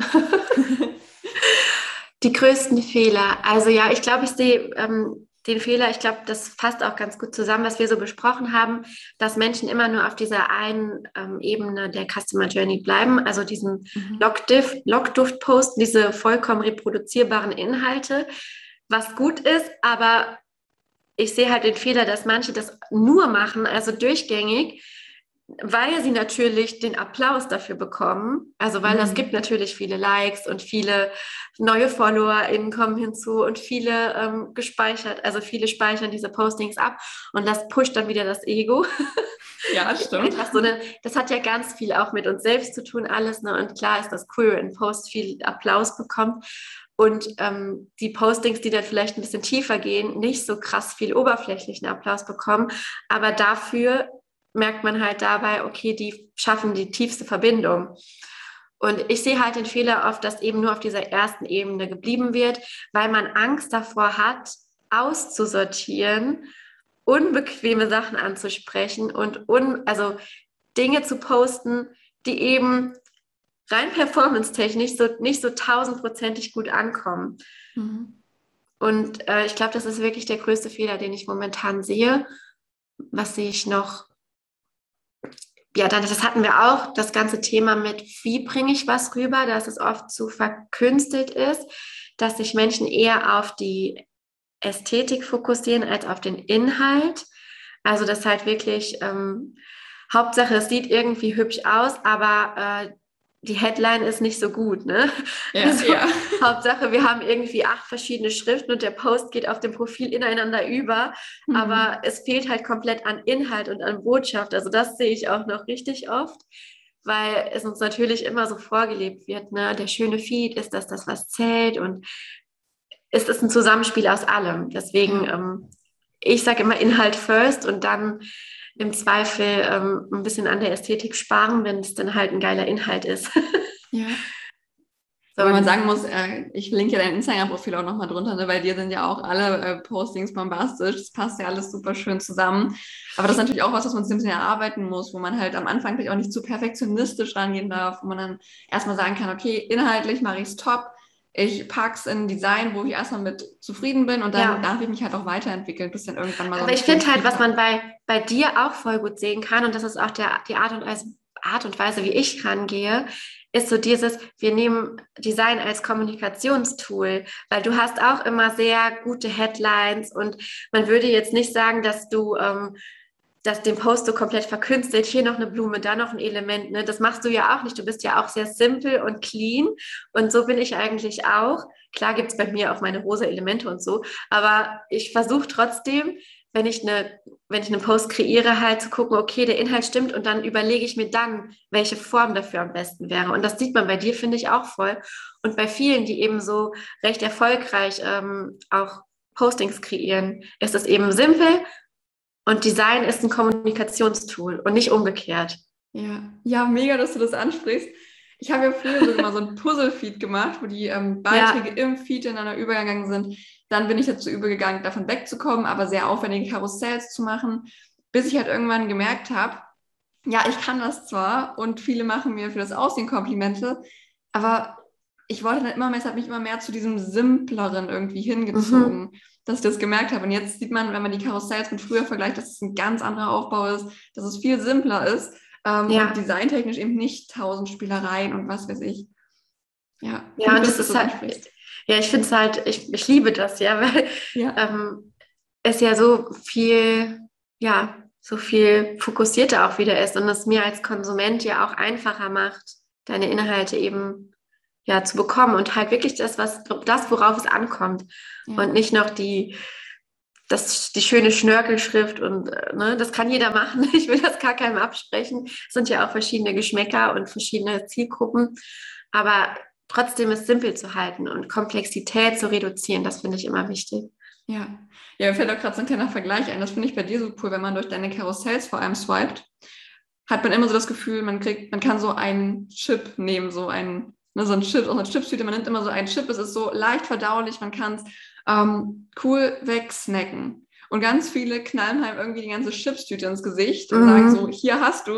Die größten Fehler. Also ja, ich glaube, ich sehe ähm, den Fehler, ich glaube, das fasst auch ganz gut zusammen, was wir so besprochen haben, dass Menschen immer nur auf dieser einen ähm, Ebene der Customer Journey bleiben, also diesen Mhm. Lockduft, Lockduft-Post, diese vollkommen reproduzierbaren Inhalte, was gut ist, aber ich sehe halt den Fehler, dass manche das nur machen, also durchgängig, weil sie natürlich den Applaus dafür bekommen. Also weil es gibt Mhm. natürlich viele Likes und viele neue FollowerInnen kommen hinzu und viele ähm, gespeichert, also viele speichern diese Postings ab und das pusht dann wieder das Ego. Ja, stimmt. Einfach so eine, das hat ja ganz viel auch mit uns selbst zu tun, alles, ne? Und klar ist das cool, wenn ein Post viel Applaus bekommt und ähm, die Postings, die dann vielleicht ein bisschen tiefer gehen, nicht so krass viel oberflächlichen Applaus bekommen, aber dafür merkt man halt dabei, okay, die schaffen die tiefste Verbindung. Und ich sehe halt den Fehler oft, dass eben nur auf dieser ersten Ebene geblieben wird, weil man Angst davor hat, auszusortieren, unbequeme Sachen anzusprechen und un, also Dinge zu posten, die eben rein performance-technisch so, nicht so tausendprozentig gut ankommen. Mhm. Und äh, ich glaube, das ist wirklich der größte Fehler, den ich momentan sehe. Was sehe ich noch? Ja, dann, das hatten wir auch, das ganze Thema mit, wie bringe ich was rüber, dass es oft zu verkünstelt ist, dass sich Menschen eher auf die Ästhetik fokussieren als auf den Inhalt. Also das halt wirklich, ähm, Hauptsache, es sieht irgendwie hübsch aus, aber äh, die Headline ist nicht so gut, ne? Ja, Also ja. Hauptsache, wir haben irgendwie acht verschiedene Schriften und der Post geht auf dem Profil ineinander über, aber Mhm. es fehlt halt komplett an Inhalt und an Botschaft. Also das sehe ich auch noch richtig oft, weil es uns natürlich immer so vorgelebt wird, ne? Der schöne Feed, ist das das, was zählt und es ist ein Zusammenspiel aus allem. Deswegen, Ja. ähm, ich sage immer Inhalt first und dann im Zweifel ähm, ein bisschen an der Ästhetik sparen, wenn es dann halt ein geiler Inhalt ist. Ja. So, Wobei man und sagen muss, äh, ich linke ja dein Instagram-Profil auch nochmal drunter, ne? Bei dir sind ja auch alle äh, Postings bombastisch. Das passt ja alles super schön zusammen. Aber das ist natürlich auch was, was man sich ein bisschen erarbeiten muss, wo man halt am Anfang vielleicht auch nicht zu perfektionistisch rangehen darf, wo man dann erstmal sagen kann, okay, inhaltlich mache ich es top. Ich pack's in Design, wo ich erstmal mit zufrieden bin und dann ja, darf ich mich halt auch weiterentwickeln, bis dann irgendwann mal so aber einen ich schönen finde halt, Feed was habe. man bei, bei dir auch voll gut sehen kann, und das ist auch der, die Art und Weise, Art und Weise, wie ich rangehe, ist so dieses, wir nehmen Design als Kommunikationstool, weil du hast auch immer sehr gute Headlines und man würde jetzt nicht sagen, dass du ähm, dass den Post so komplett verkünstelt, hier noch eine Blume, da noch ein Element, ne? Das machst du ja auch nicht. Du bist ja auch sehr simpel und clean und so bin ich eigentlich auch. Klar gibt es bei mir auch meine rosa Elemente und so, aber ich versuche trotzdem, wenn ich eine, wenn ich einen Post kreiere, halt zu gucken, okay, der Inhalt stimmt und dann überlege ich mir dann, welche Form dafür am besten wäre. Und das sieht man bei dir, finde ich, auch voll. Und bei vielen, die eben so recht erfolgreich ähm, auch Postings kreieren, ist es eben simpel und Design ist ein Kommunikationstool und nicht umgekehrt. Ja, ja, mega, dass du das ansprichst. Ich habe ja früher sogar mal so ein Puzzle-Feed gemacht, wo die ähm, Beiträge Ja, im Feed ineinander übergegangen sind. Dann bin ich dazu übergegangen, davon wegzukommen, aber sehr aufwendige Karussells zu machen, bis ich halt irgendwann gemerkt habe, ja, ich kann das zwar und viele machen mir für das Aussehen Komplimente, aber ich wollte dann immer mehr, es hat mich immer mehr zu diesem Simpleren irgendwie mhm. hingezogen, dass ich das gemerkt habe. Und jetzt sieht man, wenn man die Karussells mit früher vergleicht, dass es ein ganz anderer Aufbau ist, dass es viel simpler ist ähm, und Ja, designtechnisch eben nicht tausend Spielereien und was weiß ich. Ja, ja, finde ich und lustig, das dass du ist das halt, ansprichst. ja, ich finde es halt, ich, ich liebe das, ja, weil Ja, ähm, es ja so viel, ja, so viel fokussierter auch wieder ist und es mir als Konsument ja auch einfacher macht, deine Inhalte eben ja zu bekommen und halt wirklich das, was das, worauf es ankommt ja, und nicht noch die das, die schöne Schnörkelschrift und äh, ne, das kann jeder machen. Ich will das gar keinem absprechen. Es sind ja auch verschiedene Geschmäcker und verschiedene Zielgruppen. Aber trotzdem es simpel zu halten und Komplexität zu reduzieren, das finde ich immer wichtig. ja. Ja, mir fällt auch gerade so ein kleiner Vergleich ein. Das finde ich bei dir so cool, wenn man durch deine Karussells vor allem swiped, hat man immer so das Gefühl, man kriegt, man kann so einen Chip nehmen, so einen, ne, so ein Chip, auch eine Chipstüte, man nimmt immer so einen Chip, es ist so leicht verdaulich, man kann es ähm, cool wegsnacken. Und ganz viele knallen halt irgendwie die ganze Chipstüte ins Gesicht und sagen so, Mhm. hier hast du es.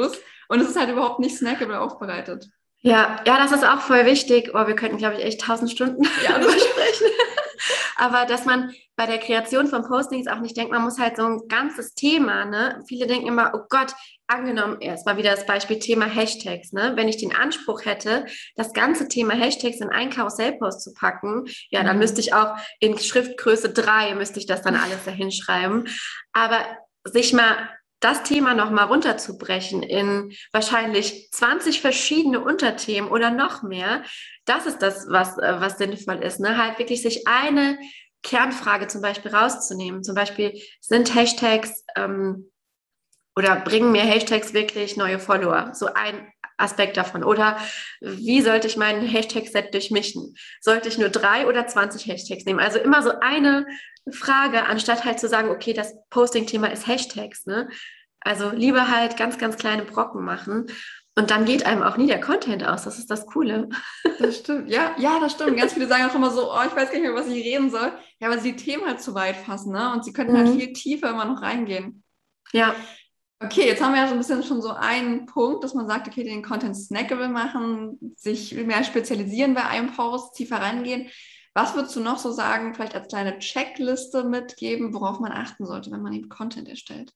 und es ist halt überhaupt nicht snackable aufbereitet. Ja, ja, das ist auch voll wichtig. Oh, wir könnten, glaube ich, echt tausend Stunden Ja, darüber sprechen. Aber dass man bei der Kreation von Postings auch nicht denkt, man muss halt so ein ganzes Thema, ne? Viele denken immer, oh Gott, angenommen, erstmal wieder das Beispiel Thema Hashtags, ne? Wenn ich den Anspruch hätte, das ganze Thema Hashtags in einen Karussellpost zu packen, ja, dann Mhm. müsste ich auch in Schriftgröße drei, müsste ich das dann alles da hinschreiben. Aber sich mal das Thema nochmal runterzubrechen in wahrscheinlich zwanzig verschiedene Unterthemen oder noch mehr, das ist das, was, äh, was sinnvoll ist. Ne? Halt wirklich sich eine Kernfrage zum Beispiel rauszunehmen. Zum Beispiel, sind Hashtags ähm, oder bringen mir Hashtags wirklich neue Follower? So ein Aspekt davon. Oder wie sollte ich meinen Hashtag-Set durchmischen? Sollte ich nur drei oder zwanzig Hashtags nehmen? Also immer so eine Frage, anstatt halt zu sagen, okay, das Posting-Thema ist Hashtags. Ne? Also lieber halt ganz, ganz kleine Brocken machen. Und dann geht einem auch nie der Content aus. Das ist das Coole. Das stimmt, ja, ja, das stimmt. Ganz viele sagen auch immer so, oh, ich weiß gar nicht mehr, was ich reden soll. Ja, weil sie die Themen halt zu weit fassen, ne? Und sie könnten halt Mhm. viel tiefer immer noch reingehen. Ja. Okay, jetzt haben wir ja so ein bisschen schon so einen Punkt, dass man sagt, okay, den Content snackable machen, sich mehr spezialisieren bei einem Post, tiefer reingehen. Was würdest du noch so sagen, vielleicht als kleine Checkliste mitgeben, worauf man achten sollte, wenn man eben Content erstellt?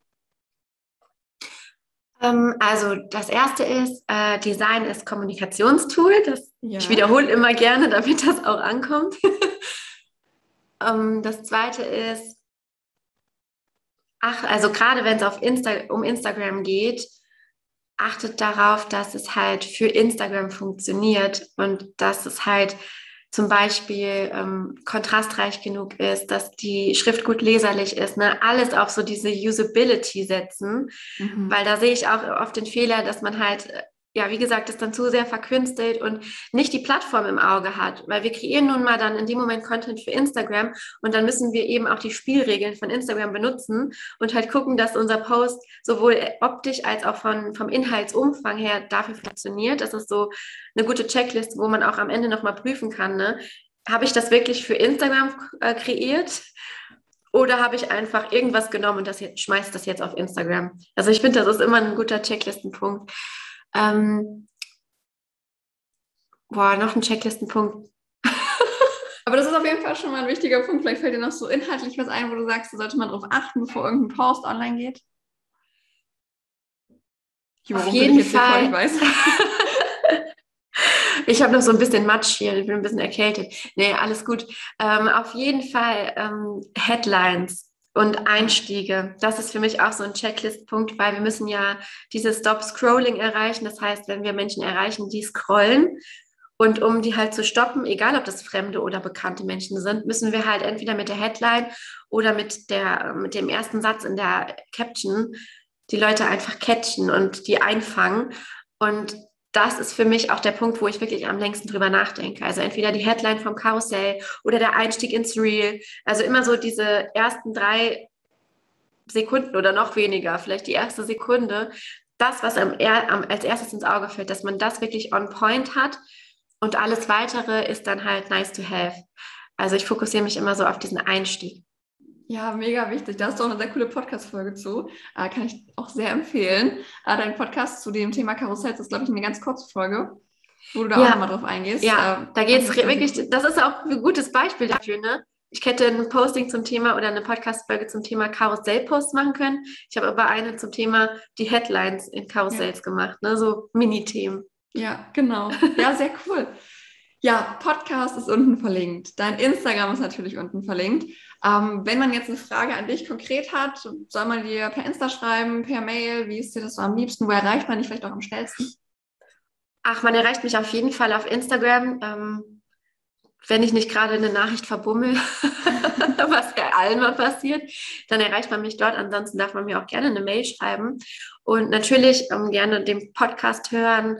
Ähm, also das erste ist, äh, Design ist Kommunikationstool. Das, Ja. Ich wiederhole immer gerne, damit das auch ankommt. ähm, das zweite ist, ach, also gerade wenn es auf Insta um Instagram geht, achtet darauf, dass es halt für Instagram funktioniert und dass es halt zum Beispiel ähm, kontrastreich genug ist, dass die Schrift gut leserlich ist, ne? Alles auf so diese Usability setzen, Mhm. weil da sehe ich auch oft den Fehler, dass man halt, ja, wie gesagt, das dann zu sehr verkünstelt und nicht die Plattform im Auge hat, weil wir kreieren nun mal dann in dem Moment Content für Instagram und dann müssen wir eben auch die Spielregeln von Instagram benutzen und halt gucken, dass unser Post sowohl optisch als auch von, vom Inhaltsumfang her dafür funktioniert. Das ist so eine gute Checkliste, wo man auch am Ende nochmal prüfen kann, ne? Habe ich das wirklich für Instagram äh, kreiert? Oder habe ich einfach irgendwas genommen und das jetzt, schmeißt das jetzt auf Instagram? Also ich finde, das ist immer ein guter Checklistenpunkt. Ähm, boah, noch ein Checklistenpunkt. Aber das ist auf jeden Fall schon mal ein wichtiger Punkt. Vielleicht fällt dir noch so inhaltlich was ein, wo du sagst, da sollte man drauf achten, bevor irgendein Post online geht. Ich Auf überrumpel jeden dich jetzt hier voll, Fall. ich weiß. Ich habe noch so ein bisschen Matsch hier, ich bin ein bisschen erkältet. Nee, alles gut. Ähm, auf jeden Fall ähm, Headlines und Einstiege. Das ist für mich auch so ein Checklist-Punkt, weil wir müssen ja dieses Stop-Scrolling erreichen. Das heißt, wenn wir Menschen erreichen, die scrollen, und um die halt zu stoppen, egal ob das fremde oder bekannte Menschen sind, müssen wir halt entweder mit der Headline oder mit der, mit dem ersten Satz in der Caption die Leute einfach catchen und die einfangen. Und das ist für mich auch der Punkt, wo ich wirklich am längsten drüber nachdenke. Also entweder die Headline vom Karussell oder der Einstieg ins Reel. Also immer so diese ersten drei Sekunden oder noch weniger, vielleicht die erste Sekunde. Das, was am, am, als erstes ins Auge fällt, dass man das wirklich on point hat. Und alles Weitere ist dann halt nice to have. Also ich fokussiere mich immer so auf diesen Einstieg. Ja, mega wichtig. Da hast du auch eine sehr coole Podcast-Folge zu. Äh, kann ich auch sehr empfehlen. Äh, dein Podcast zu dem Thema Karussells ist, glaube ich, eine ganz kurze Folge, wo du da ja, auch nochmal drauf eingehst. Ja, äh, da geht es wirklich, cool. Das ist auch ein gutes Beispiel dafür, ne? Ich hätte ein Posting zum Thema oder eine Podcast-Folge zum Thema Karussell-Posts machen können. Ich habe aber eine zum Thema die Headlines in Karussells ja. gemacht, ne? So Mini-Themen. Ja, genau. Ja, sehr cool. Ja, Podcast ist unten verlinkt. Dein Instagram ist natürlich unten verlinkt. Ähm, wenn man jetzt eine Frage an dich konkret hat, soll man dir per Insta schreiben, per Mail? Wie ist dir das so am liebsten? Wo erreicht man dich vielleicht auch am schnellsten? Ach, man erreicht mich auf jeden Fall auf Instagram. Ähm, wenn ich nicht gerade eine Nachricht verbummel, was ja allen mal passiert, dann erreicht man mich dort. Ansonsten darf man mir auch gerne eine Mail schreiben. Und natürlich ähm, gerne den Podcast hören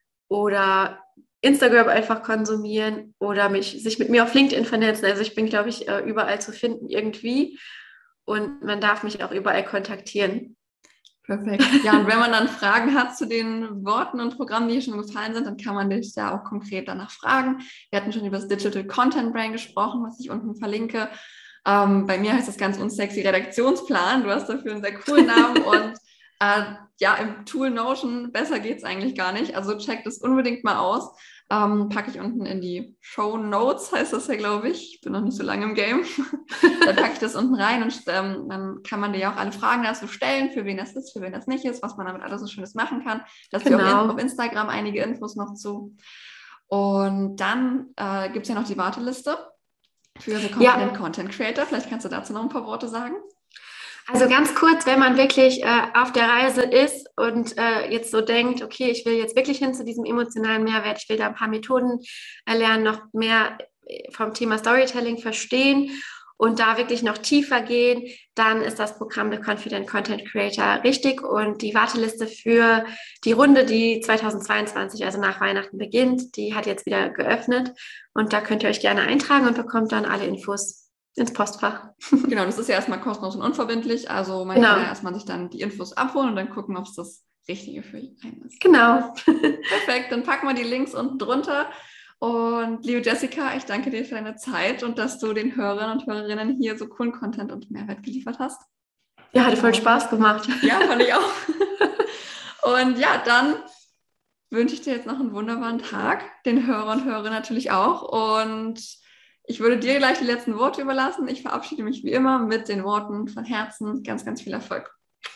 oder Instagram einfach konsumieren oder mich, sich mit mir auf LinkedIn vernetzen. Also ich bin, glaube ich, überall zu finden irgendwie und man darf mich auch überall kontaktieren. Perfekt. Ja, und wenn man dann Fragen hat zu den Worten und Programmen, die hier schon gefallen sind, dann kann man dich da auch konkret danach fragen. Wir hatten schon über das Digital Content Brain gesprochen, was ich unten verlinke. Ähm, bei mir heißt das ganz unsexy Redaktionsplan. Du hast dafür einen sehr coolen Namen und Äh, ja, im Tool Notion, besser geht es eigentlich gar nicht. Also checkt es unbedingt mal aus. Ähm, packe ich unten in die Show Notes, heißt das ja, glaube ich. Ich bin noch nicht so lange im Game. Dann packe ich das unten rein und ähm, dann kann man dir ja auch alle Fragen dazu stellen, für wen das ist, für wen das nicht ist, was man damit alles so Schönes machen kann. Da hast du Genau. auch in, auf Instagram einige Infos noch zu. Und dann äh, gibt es ja noch die Warteliste für The Confident Ja. Content Creator. Vielleicht kannst du dazu noch ein paar Worte sagen. Also ganz kurz, wenn man wirklich äh, auf der Reise ist und äh, jetzt so denkt, okay, ich will jetzt wirklich hin zu diesem emotionalen Mehrwert, ich will da ein paar Methoden erlernen, noch mehr vom Thema Storytelling verstehen und da wirklich noch tiefer gehen, dann ist das Programm The Confident Content Creator richtig. Und die Warteliste für die Runde, die zweitausendzweiundzwanzig, also nach Weihnachten beginnt, die hat jetzt wieder geöffnet und da könnt ihr euch gerne eintragen und bekommt dann alle Infos ins Postfach. Genau, das ist ja erstmal kostenlos und unverbindlich. Also man Genau. kann ja erstmal sich dann die Infos abholen und dann gucken, ob es das Richtige für einen ist. Genau. Perfekt, dann packen wir die Links unten drunter. Und liebe Jessica, ich danke dir für deine Zeit und dass du den Hörern und Hörerinnen hier so coolen Content und Mehrwert geliefert hast. Ja, hat voll Spaß gemacht. Ja, fand ich auch. Und ja, dann wünsche ich dir jetzt noch einen wunderbaren Tag, den Hörern und Hörerinnen natürlich auch. Und ich würde dir gleich die letzten Worte überlassen. Ich verabschiede mich wie immer mit den Worten von Herzen. Ganz, ganz viel Erfolg.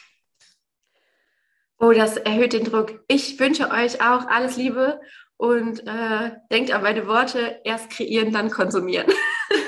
Oh, das erhöht den Druck. Ich wünsche euch auch alles Liebe und äh, denkt an meine Worte, erst kreieren, dann konsumieren.